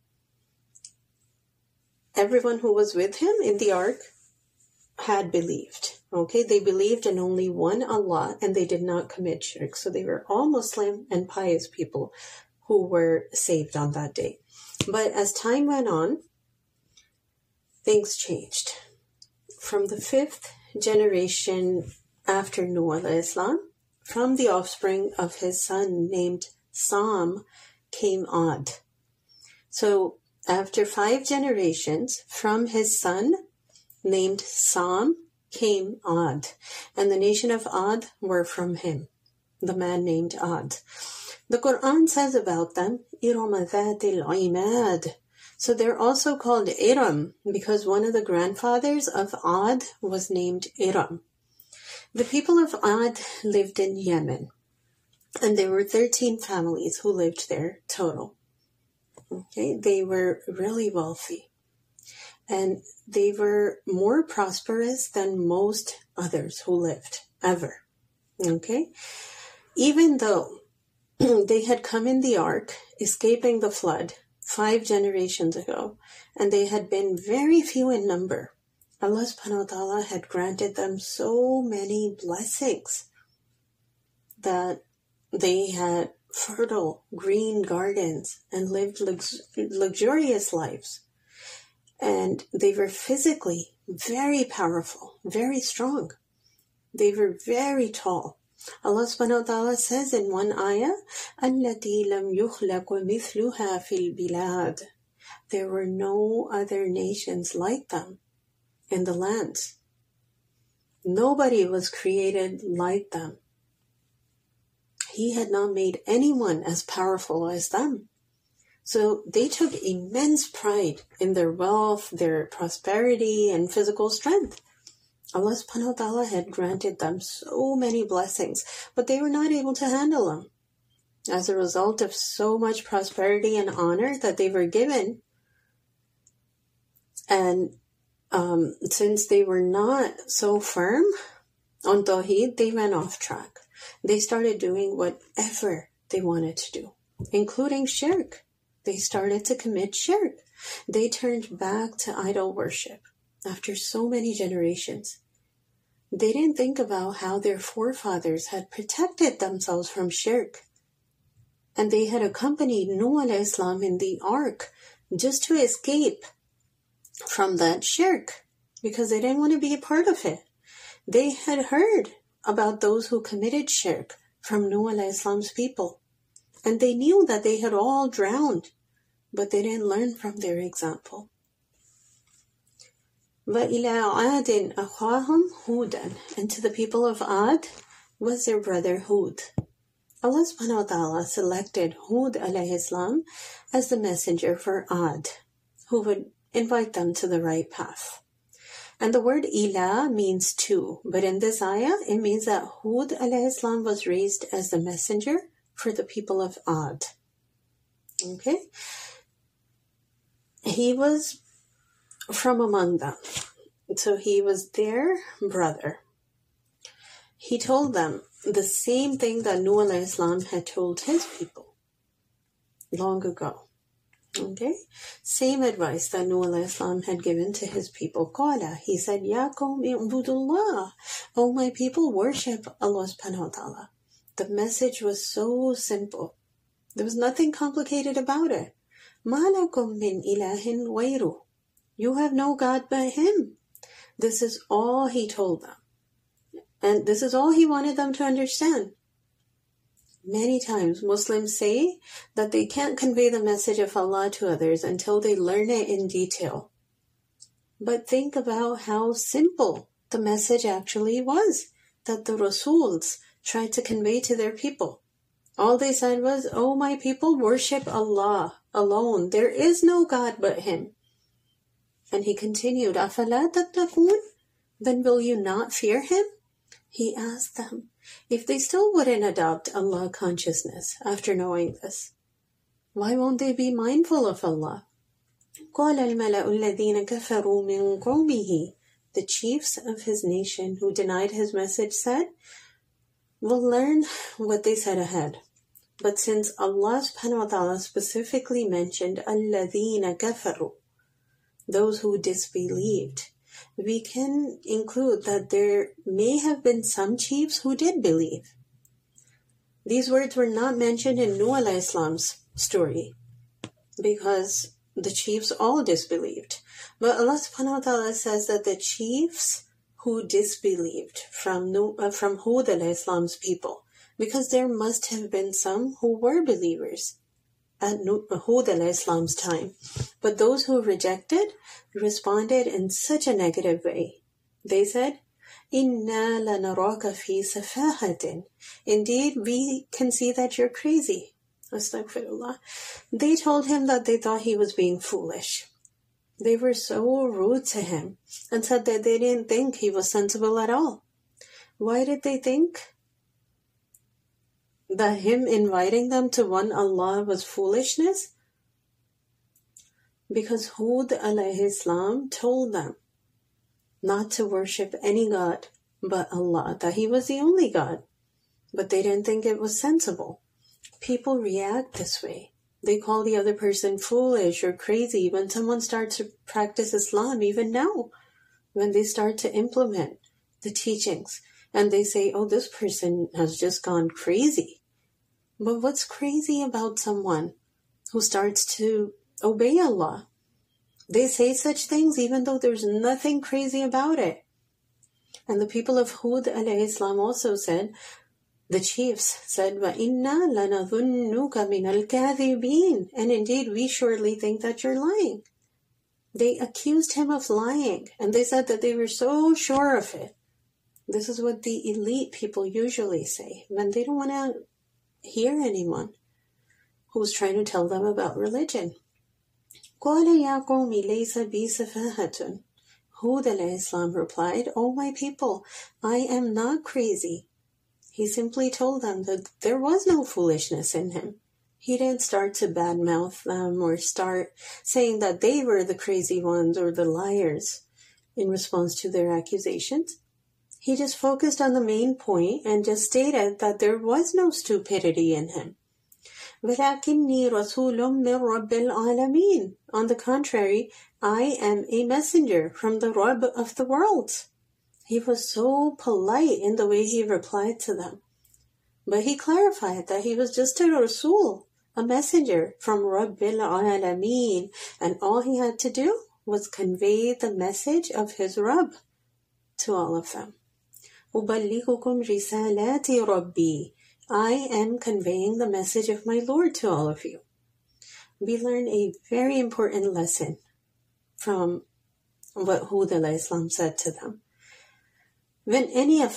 everyone who was with him in the ark had believed. Okay, they believed in only one Allah and they did not commit shirk. So they were all Muslim and pious people who were saved on that day. But as time went on, things changed. From the 5th generation after Nuh alayhi salam, from the offspring of his son named Sam, came Ad. So after 5 generations, from his son named Sam came Ad. And the nation of Ad were from him, the man named Ad. The Quran says about them, إِرَمَ ذَاتِ الْعِمَادِ. So they're also called Iram because one of the grandfathers of Ad was named Iram. The people of Ad lived in Yemen, and there were 13 families who lived there total. Okay, they were really wealthy, and they were more prosperous than most others who lived ever. Okay, even though they had come in the ark, escaping the flood 5 generations ago, and they had been very few in number, Allah subhanahu wa ta'ala had granted them so many blessings that they had fertile green gardens and lived luxurious lives. And they were physically very powerful, very strong. They were very tall. Allah subhanahu wa ta'ala says in one ayah, الَّتِي لَمْ يُخْلَقُ مِثْلُهَا فِي الْبِلَادِ. There were no other nations like them in the lands. Nobody was created like them. He had not made anyone as powerful as them. So they took immense pride in their wealth, their prosperity, and physical strength. Allah subhanahu wa ta'ala had granted them so many blessings, but they were not able to handle them. As a result of so much prosperity and honor that they were given, and since they were not so firm on Tawheed, they went off track. They started doing whatever they wanted to do, including shirk. They started to commit shirk. They turned back to idol worship after so many generations. They didn't think about how their forefathers had protected themselves from shirk. And they had accompanied Nuh alayhi salam in the ark just to escape from that shirk because they didn't want to be a part of it. They had heard about those who committed shirk from Nuh alayhi salam's people. And they knew that they had all drowned, but they didn't learn from their example. وَإِلَىٰ عَادٍ أَخَاهُمْ هُودًا. And to the people of Ad was their brother Hud. Allah subhanahu wa ta'ala selected Hud alayhi salam as the messenger for Ad, who would invite them to the right path. And the word ila means to, but in this ayah, it means that Hud alayhi salam was raised as the messenger for the people of Ad. Okay? He was from among them. So he was their brother. He told them the same thing that Nuh alayhi salam had told his people long ago. Okay? Same advice that Nuh alayhi salam had given to his people. Qala, he said, Ya qawm i'budullah. Oh, my people, worship Allah subhanahu wa ta'ala. The message was so simple. There was nothing complicated about it. Ma lakum min ilahin ghayruh. You have no God but Him. This is all he told them. And this is all he wanted them to understand. Many times Muslims say that they can't convey the message of Allah to others until they learn it in detail. But think about how simple the message actually was that the Rasuls tried to convey to their people. All they said was, oh, my people, worship Allah alone. There is no God but Him. And he continued, أَفَلَا تَتَّقُونَ? Then will you not fear Him? He asked them if they still wouldn't adopt Allah consciousness after knowing this. Why won't they be mindful of Allah? قَالَ الْمَلَأُ الَّذِينَ كَفَرُوا مِنْ قَوْمِهِ. The chiefs of his nation who denied his message said, we'll learn what they said ahead. But since Allah subhanahu wa ta'ala specifically mentioned الَّذِينَ كَفَرُوا, those who disbelieved, we can include that there may have been some chiefs who did believe. These words were not mentioned in Nuh alayhi salam's story because the chiefs all disbelieved. But Allah subhanahu wa ta'ala says that the chiefs who disbelieved from Hud alayhi salam's people, because there must have been some who were believers at Hud alayhi salam's time. But those who rejected responded in such a negative way. They said, إِنَّا لَنَرَاكَ فِي سَفَاهَةٍ. Indeed, we can see that you're crazy. Astaghfirullah. They told him that they thought he was being foolish. They were so rude to him and said that they didn't think he was sensible at all. Why did they think that him inviting them to one Allah was foolishness? Because Hud alayhi salam told them not to worship any God but Allah, that He was the only God. But they didn't think it was sensible. People react this way. They call the other person foolish or crazy when someone starts to practice Islam, even now, when they start to implement the teachings. And they say, oh, this person has just gone crazy. But what's crazy about someone who starts to obey Allah? They say such things even though there's nothing crazy about it. And the people of Hud alayhi salam also said, the chiefs said, وَإِنَّا لَنَظُنُّكَ مِنَ الْكَاذِبِينَ. And indeed, we surely think that you're lying. They accused him of lying, and they said that they were so sure of it. This is what the elite people usually say when they don't want to hear anyone who's trying to tell them about religion. قَالَ يَا قَوْمِ لَيْسَ بِي سَفَاهَةٌ. Hud alayhi salam replied, oh my people, I am not crazy. He simply told them that there was no foolishness in him. He didn't start to badmouth them or start saying that they were the crazy ones or the liars in response to their accusations. He just focused on the main point and just stated that there was no stupidity in him. وَلَكِنِّي رَسُولٌ مِّن رَبِّ الْعَالَمِينَ. On the contrary, I am a messenger from the Rabb of the worlds. He was so polite in the way he replied to them. But he clarified that he was just a Rasul, a messenger from Rabbil Alameen, and all he had to do was convey the message of his Rabb to all of them. أُبَلِّغُكُمْ رِسَالَاتِ رَبِّي. I am conveying the message of my Lord to all of you. We learn a very important lesson from what Hud alayhi salam said to them. Whenever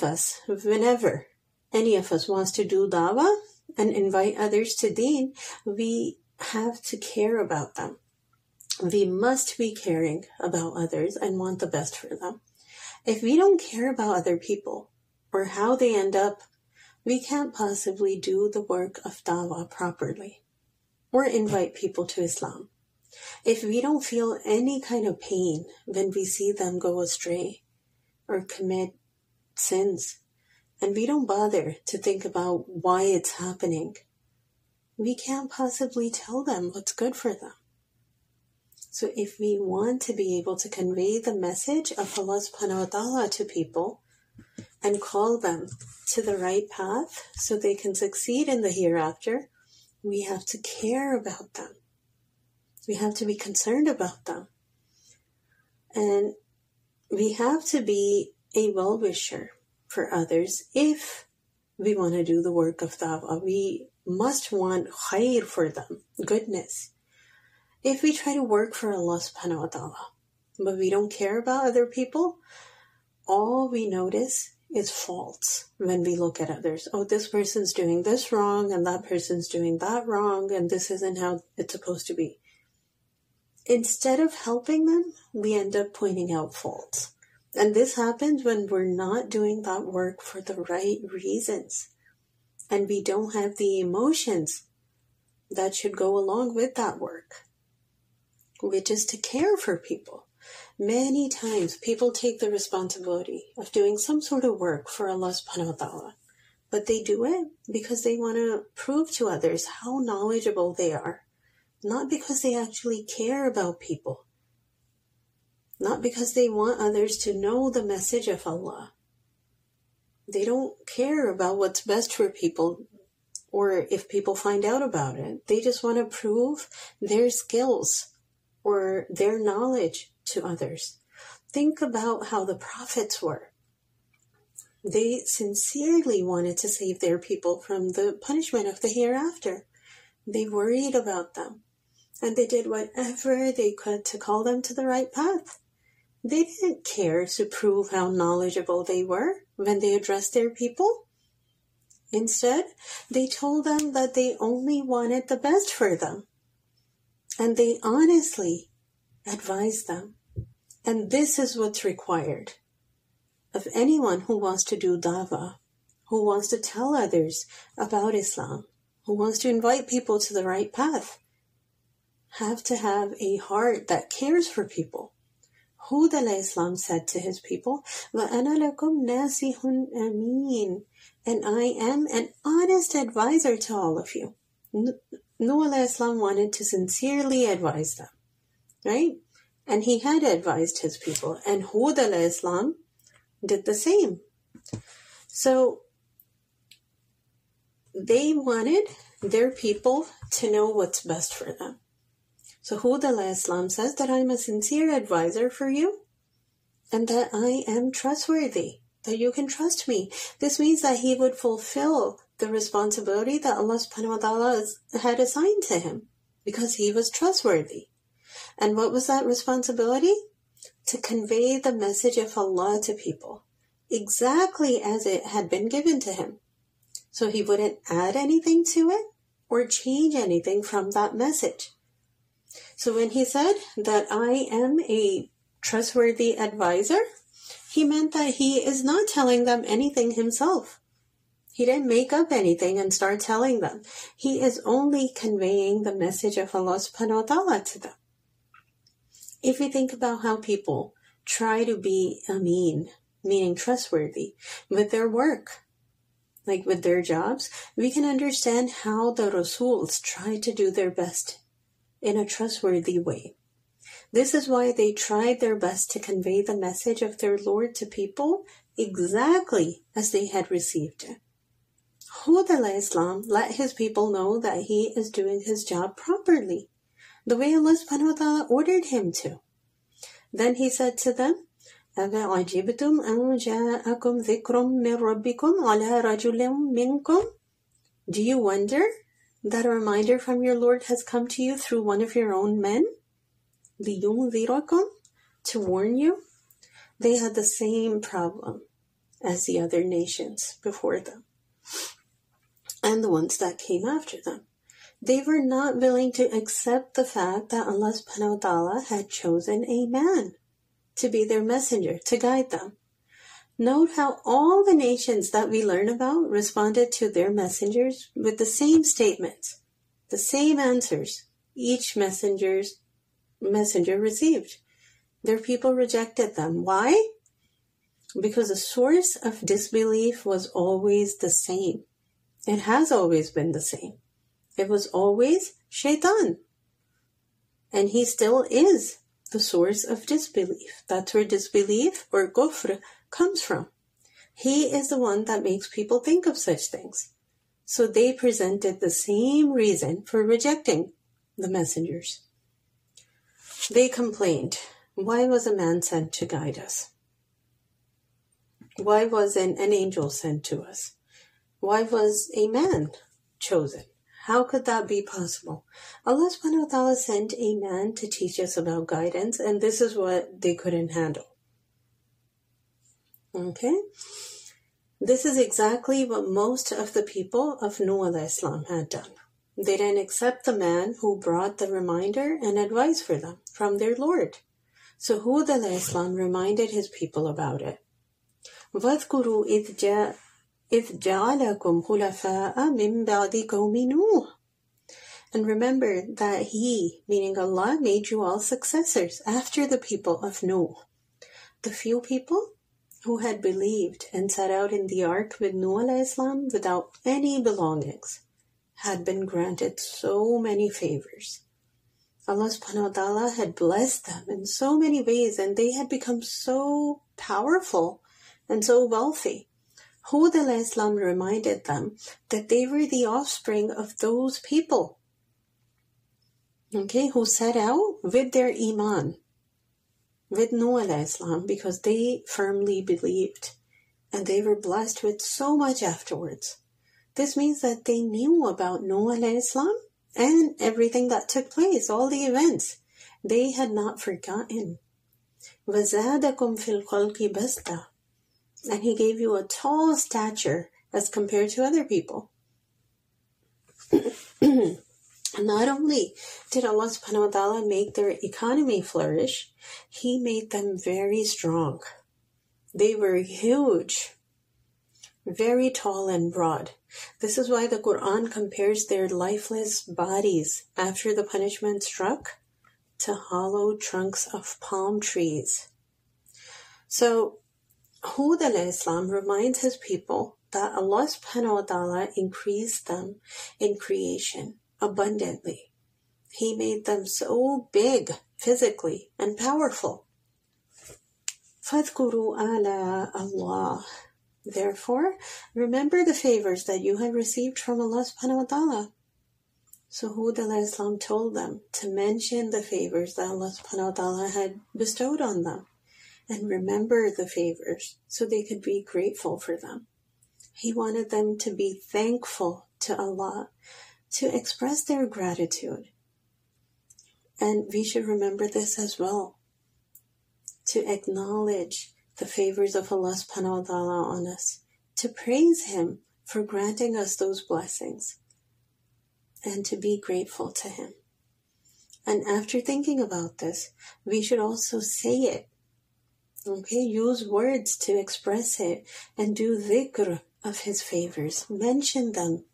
any of us wants to do dawah and invite others to deen, we have to care about them. We must be caring about others and want the best for them. If we don't care about other people or how they end up, we can't possibly do the work of dawah properly or invite people to Islam. If we don't feel any kind of pain when we see them go astray or commit sins, and we don't bother to think about why it's happening, we can't possibly tell them what's good for them. So if we want to be able to convey the message of Allah subhanahu wa ta'ala to people and call them to the right path so they can succeed in the hereafter, we have to care about them. We have to be concerned about them. And we have to be a well-wisher for others if we want to do the work of dawah. We must want khair for them, goodness. If we try to work for Allah subhanahu wa ta'ala, but we don't care about other people, all we notice is faults when we look at others. Oh, this person's doing this wrong, and that person's doing that wrong, and this isn't how it's supposed to be. Instead of helping them, we end up pointing out faults. And this happens when we're not doing that work for the right reasons. And we don't have the emotions that should go along with that work, which is to care for people. Many times people take the responsibility of doing some sort of work for Allah subhanahu wa ta'ala. But they do it because they want to prove to others how knowledgeable they are. Not because they actually care about people. Not because they want others to know the message of Allah. They don't care about what's best for people or if people find out about it. They just want to prove their skills or their knowledge to others. Think about how the prophets were. They sincerely wanted to save their people from the punishment of the hereafter. They worried about them. And they did whatever they could to call them to the right path. They didn't care to prove how knowledgeable they were when they addressed their people. Instead, they told them that they only wanted the best for them. And they honestly advised them. And this is what's required of anyone who wants to do dawah, who wants to tell others about Islam, who wants to invite people to the right path. Have to have a heart that cares for people. Hud alayhi salam said to his people, وَأَنَا لَكُمْ نَاسِحٌ أَمِينٌ, and I am an honest advisor to all of you. Nuh alayhi salam wanted to sincerely advise them, right? And he had advised his people, and Hud alayhi salam did the same. So they wanted their people to know what's best for them. So Hud alayhi salam says that I'm a sincere advisor for you and that I am trustworthy, that you can trust me. This means that he would fulfill the responsibility that Allah subhanahu wa ta'ala had assigned to him because he was trustworthy. And what was that responsibility? To convey the message of Allah to people exactly as it had been given to him. So he wouldn't add anything to it or change anything from that message. So when he said that I am a trustworthy advisor, he meant that he is not telling them anything himself. He didn't make up anything and start telling them. He is only conveying the message of Allah subhanahu wa ta'ala to them. If we think about how people try to be ameen, meaning trustworthy, with their work, like with their jobs, we can understand how the Rasuls tried to do their best in a trustworthy way. This is why they tried their best to convey the message of their Lord to people exactly as they had received it. Hud alayhi salam let his people know that he is doing his job properly, the way Allah subhanahu wa ta'ala ordered him to. Then he said to them, أَفَعَجِبْتُمْ أَنْ جَاءَكُمْ ذِكْرٌ مِّن رَبِّكُمْ عَلَىٰ رَجُلٍ مِّنْكُمْ. Do you wonder that a reminder from your Lord has come to you through one of your own men? لِيُنذِرَكُمْ, to warn you? They had the same problem as the other nations before them and the ones that came after them. They were not willing to accept the fact that Allah subhanahu wa ta'ala had chosen a man to be their messenger, to guide them. Note how all the nations that we learn about responded to their messengers with the same statements, the same answers each messenger received. Their people rejected them. Why? Because the source of disbelief was always the same. It has always been the same. It was always Shaitan. And he still is the source of disbelief. That's where disbelief or kufr comes from. He is the one that makes people think of such things. So they presented the same reason for rejecting the messengers. They complained, why was a man sent to guide us? Why wasn't an angel sent to us? Why was a man chosen? How could that be possible? Allah subhanahu wa ta'ala sent a man to teach us about guidance, and this is what they couldn't handle. Okay? This is exactly what most of the people of Nuh alayhi salam had done. They didn't accept the man who brought the reminder and advice for them from their Lord. So Hud alayhi salam reminded his people about it. وَاذْكُرُوا إِذْ جَعَلَكُمْ خُلَفَاءَ مِنْ بَعْدِ قَوْمِ نُوحٍ. And remember that He, meaning Allah, made you all successors after the people of Nuh. The few people who had believed and set out in the ark with Nuh alayhi salam without any belongings had been granted so many favors. Allah subhanahu wa ta'ala had blessed them in so many ways, and they had become so powerful and so wealthy. Hud alayhi salam reminded them that they were the offspring of those people, who set out with their iman, with Nuh alayhi salam, because they firmly believed, and they were blessed with so much afterwards. This means that they knew about Nuh alayhi salam and everything that took place, all the events. They had not forgotten. وَزَادَكُمْ فِي الْخَلْقِ بَسْطًا. And He gave you a tall stature as compared to other people. Not only did Allah subhanahu wa ta'ala make their economy flourish, He made them very strong. They were huge, very tall and broad. This is why the Quran compares their lifeless bodies after the punishment struck to hollow trunks of palm trees. So, Hud alayhi salam reminds his people that Allah subhanahu wa ta'ala increased them in creation abundantly. He made them so big physically and powerful. فَاذْكُرُوا آلَاءَ اللَّهِ. Therefore, remember the favors that you have received from Allah subhanahu wa ta'ala. So Hud alayhi salam told them to mention the favors that Allah subhanahu wa ta'ala had bestowed on them and remember the favors so they could be grateful for them. He wanted them to be thankful to Allah, to express their gratitude. And we should remember this as well, to acknowledge the favors of Allah subhanahu wa ta'ala on us, to praise Him for granting us those blessings, and to be grateful to Him. And after thinking about this, we should also say it. Okay, use words to express it and do dhikr of His favors. Mention them.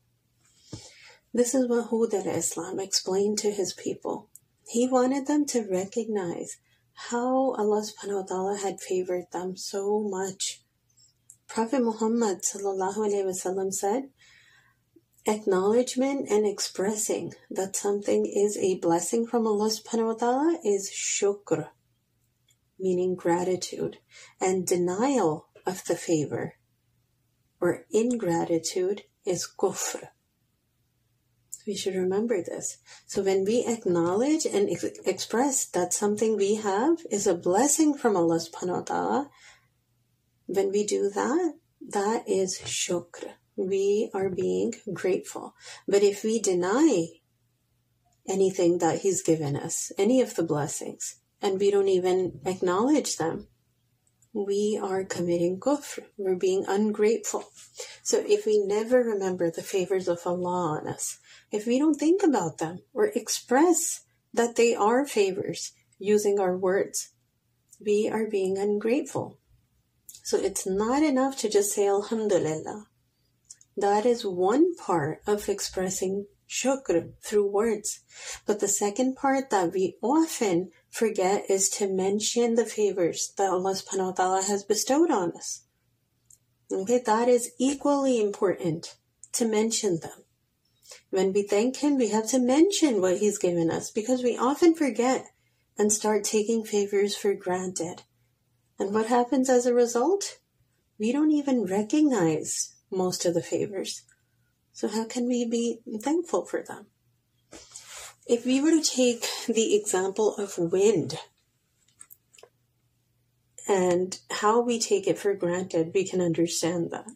This is what Hud alayhi salam explained to his people. He wanted them to recognize how Allah subhanahu wa ta'ala had favored them so much. Prophet Muhammad sallallahu alayhi wasallam said, acknowledgement and expressing that something is a blessing from Allah subhanahu wa ta'ala is shukr, meaning gratitude, and denial of the favor or ingratitude is kufr. We should remember this. So when we acknowledge and express that something we have is a blessing from Allah subhanahu wa ta'ala, when we do that, that is shukr. We are being grateful. But if we deny anything that He's given us, any of the blessings, and we don't even acknowledge them, we are committing kufr. We're being ungrateful. So if we never remember the favors of Allah on us, if we don't think about them or express that they are favors using our words, we are being ungrateful. So it's not enough to just say Alhamdulillah. That is one part of expressing shukr through words. But the second part that we often forget is to mention the favors that Allah subhanahu wa ta'ala has bestowed on us. Okay, that is equally important to mention them. When we thank Him, we have to mention what He's given us because we often forget and start taking favors for granted. And what happens as a result? We don't even recognize most of the favors. So how can we be thankful for them? If we were to take the example of wind and how we take it for granted, we can understand that.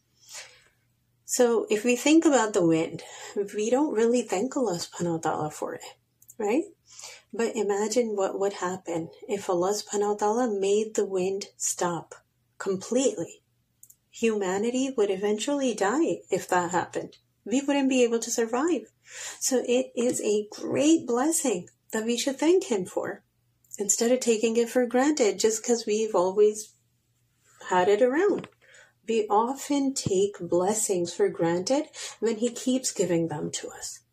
So if we think about the wind, we don't really thank Allah subhanahu wa ta'ala for it, right? But imagine what would happen if Allah subhanahu wa ta'ala made the wind stop completely. Humanity would eventually die if that happened. We wouldn't be able to survive. So it is a great blessing that we should thank Him for, instead of taking it for granted just because we've always had it around. We often take blessings for granted when He keeps giving them to us.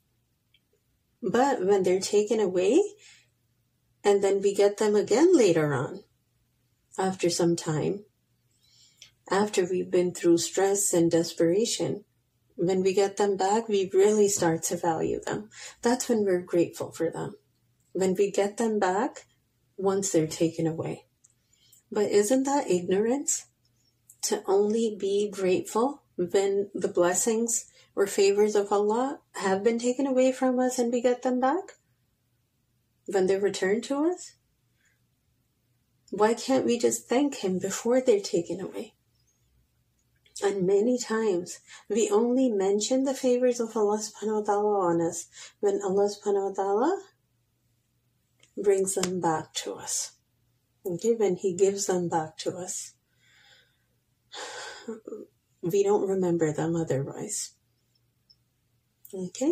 But when they're taken away, and then we get them again later on, after some time, after we've been through stress and desperation, when we get them back, we really start to value them. That's when we're grateful for them. When we get them back, once they're taken away. But isn't that ignorance? To only be grateful when the blessings or favors of Allah have been taken away from us and we get them back? When they're returned to us? Why can't we just thank Him before they're taken away? And many times, we only mention the favors of Allah subhanahu wa ta'ala on us when Allah subhanahu wa ta'ala brings them back to us. Okay, when He gives them back to us. we don't remember them otherwise. Okay?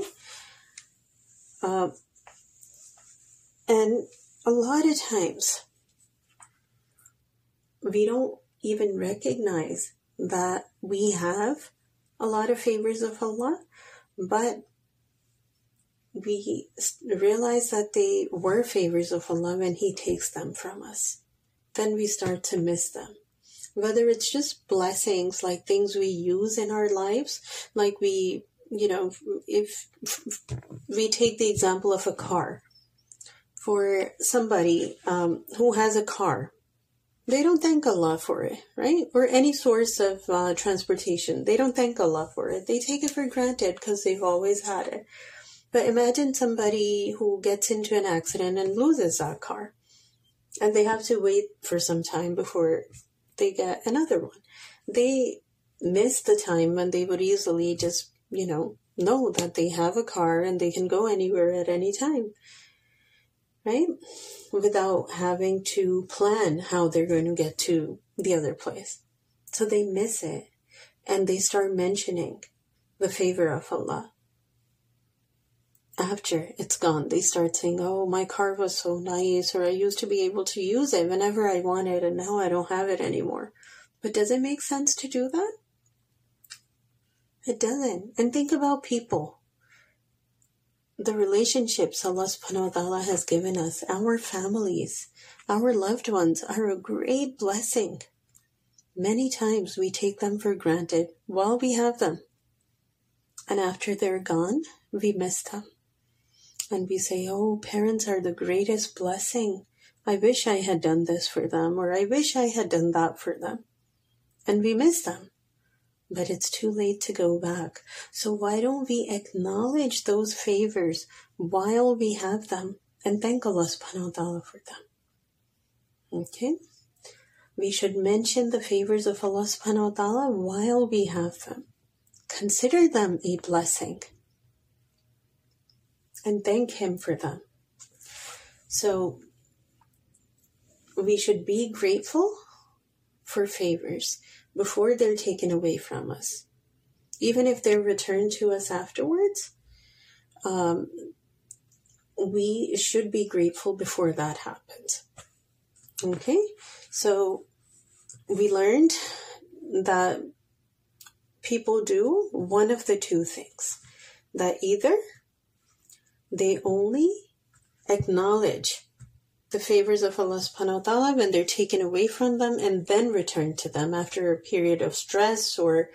And a lot of times, we don't even recognize that we have a lot of favors of Allah, but we realize that they were favors of Allah when He takes them from us. Then we start to miss them. Whether it's just blessings, like things we use in our lives, like if we take the example of a car. For somebody who has a car, they don't thank Allah for it, right? Or any source of transportation. They don't thank Allah for it. They take it for granted because they've always had it. But imagine somebody who gets into an accident and loses that car. And they have to wait for some time before they get another one. They miss the time when they would easily just, know that they have a car and they can go anywhere at any time. Right? Without having to plan how they're going to get to the other place. So they miss it. And they start mentioning the favor of Allah. After it's gone, they start saying, oh, my car was so nice, or I used to be able to use it whenever I wanted, and now I don't have it anymore. But does it make sense to do that? It doesn't. And think about people. The relationships Allah subhanahu wa ta'ala has given us, our families, our loved ones are a great blessing. Many times we take them for granted while we have them. And after they're gone, we miss them. And we say, oh, parents are the greatest blessing. I wish I had done this for them, or I wish I had done that for them. And we miss them. But it's too late to go back. So why don't we acknowledge those favors while we have them and thank Allah subhanahu wa ta'ala for them? Okay? We should mention the favors of Allah subhanahu wa ta'ala while we have them. Consider them a blessing. And thank Him for them. So we should be grateful for favors before they're taken away from us. Even if they're returned to us afterwards, we should be grateful before that happens. Okay? So we learned that people do one of the two things. That either they only acknowledge the favors of Allah subhanahu wa ta'ala when they're taken away from them and then return to them after a period of stress or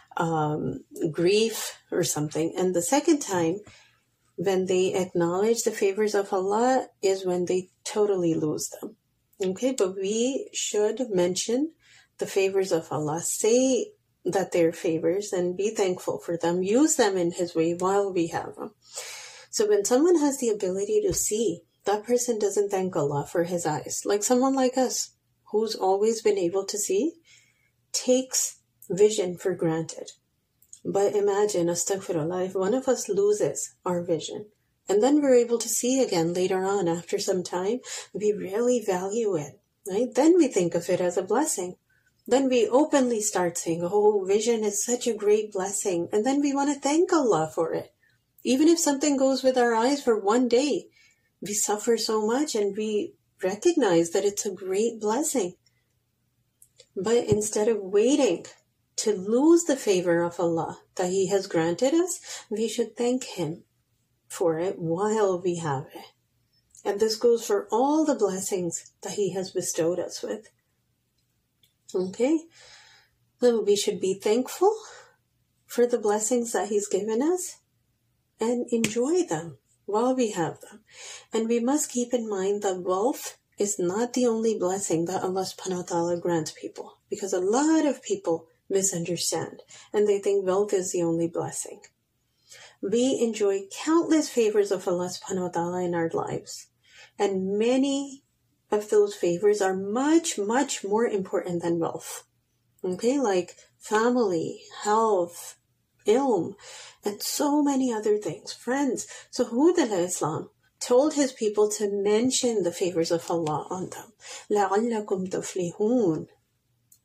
grief or something. And the second time, when they acknowledge the favors of Allah, is when they totally lose them. Okay, but we should mention the favors of Allah. Say that they're favors and be thankful for them. Use them in His way while we have them. So when someone has the ability to see, that person doesn't thank Allah for his eyes. Like someone like us, who's always been able to see, takes vision for granted. But imagine, astaghfirullah, if one of us loses our vision, and then we're able to see again later on after some time, we really value it, right? Then we think of it as a blessing. Then we openly start saying, oh, vision is such a great blessing. And then we want to thank Allah for it. Even if something goes with our eyes for one day, we suffer so much and we recognize that it's a great blessing. But instead of waiting to lose the favor of Allah that He has granted us, we should thank Him for it while we have it. And this goes for all the blessings that He has bestowed us with. Okay? So we should be thankful for the blessings that He's given us and enjoy them while we have them. And we must keep in mind that wealth is not the only blessing that Allah subhanahu wa ta'ala grants people. Because a lot of people misunderstand and they think wealth is the only blessing. We enjoy countless favors of Allah subhanahu wa ta'ala in our lives. And many of those favors are much, much more important than wealth. Okay, like family, health, ilm, and so many other things. Friends, so Hud alayhi Islam told his people to mention the favors of Allah on them. لَعَلَّكُمْ تُفْلِحُونَ.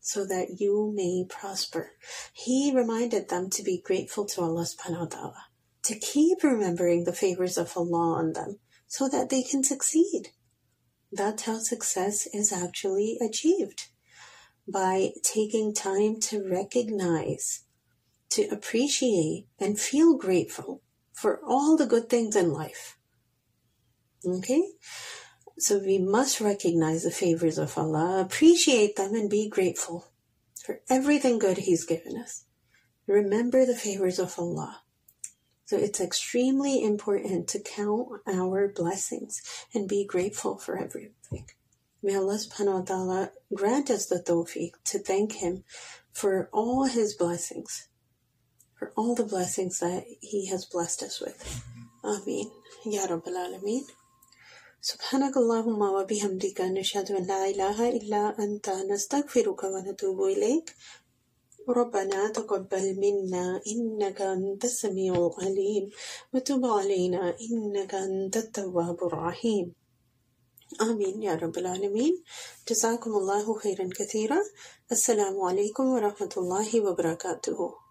so that you may prosper. He reminded them to be grateful to Allah subhanahu wa ta'ala, to keep remembering the favors of Allah on them so that they can succeed. That's how success is actually achieved, by taking time to recognize, to appreciate, and feel grateful for all the good things in life. Okay? So we must recognize the favors of Allah, appreciate them, and be grateful for everything good He's given us. Remember the favors of Allah. So it's extremely important to count our blessings and be grateful for everything. May Allah subhanahu wa ta'ala grant us the tawfiq to thank Him for all His blessings, for all the blessings that He has blessed us with. Ameen. Ya Rabbil Alameen. Subhanakallahumma wa bihamdika nashhadu an la ilaha illa anta nastaghfiruka wa natubu ilayk. ربنا تقبل منا إنك أنت السميع العليم وتب علينا إنك أنت التواب الرحيم. آمين يا رب العالمين. جزاكم الله خيرا كثيرا. السلام عليكم ورحمة الله وبركاته.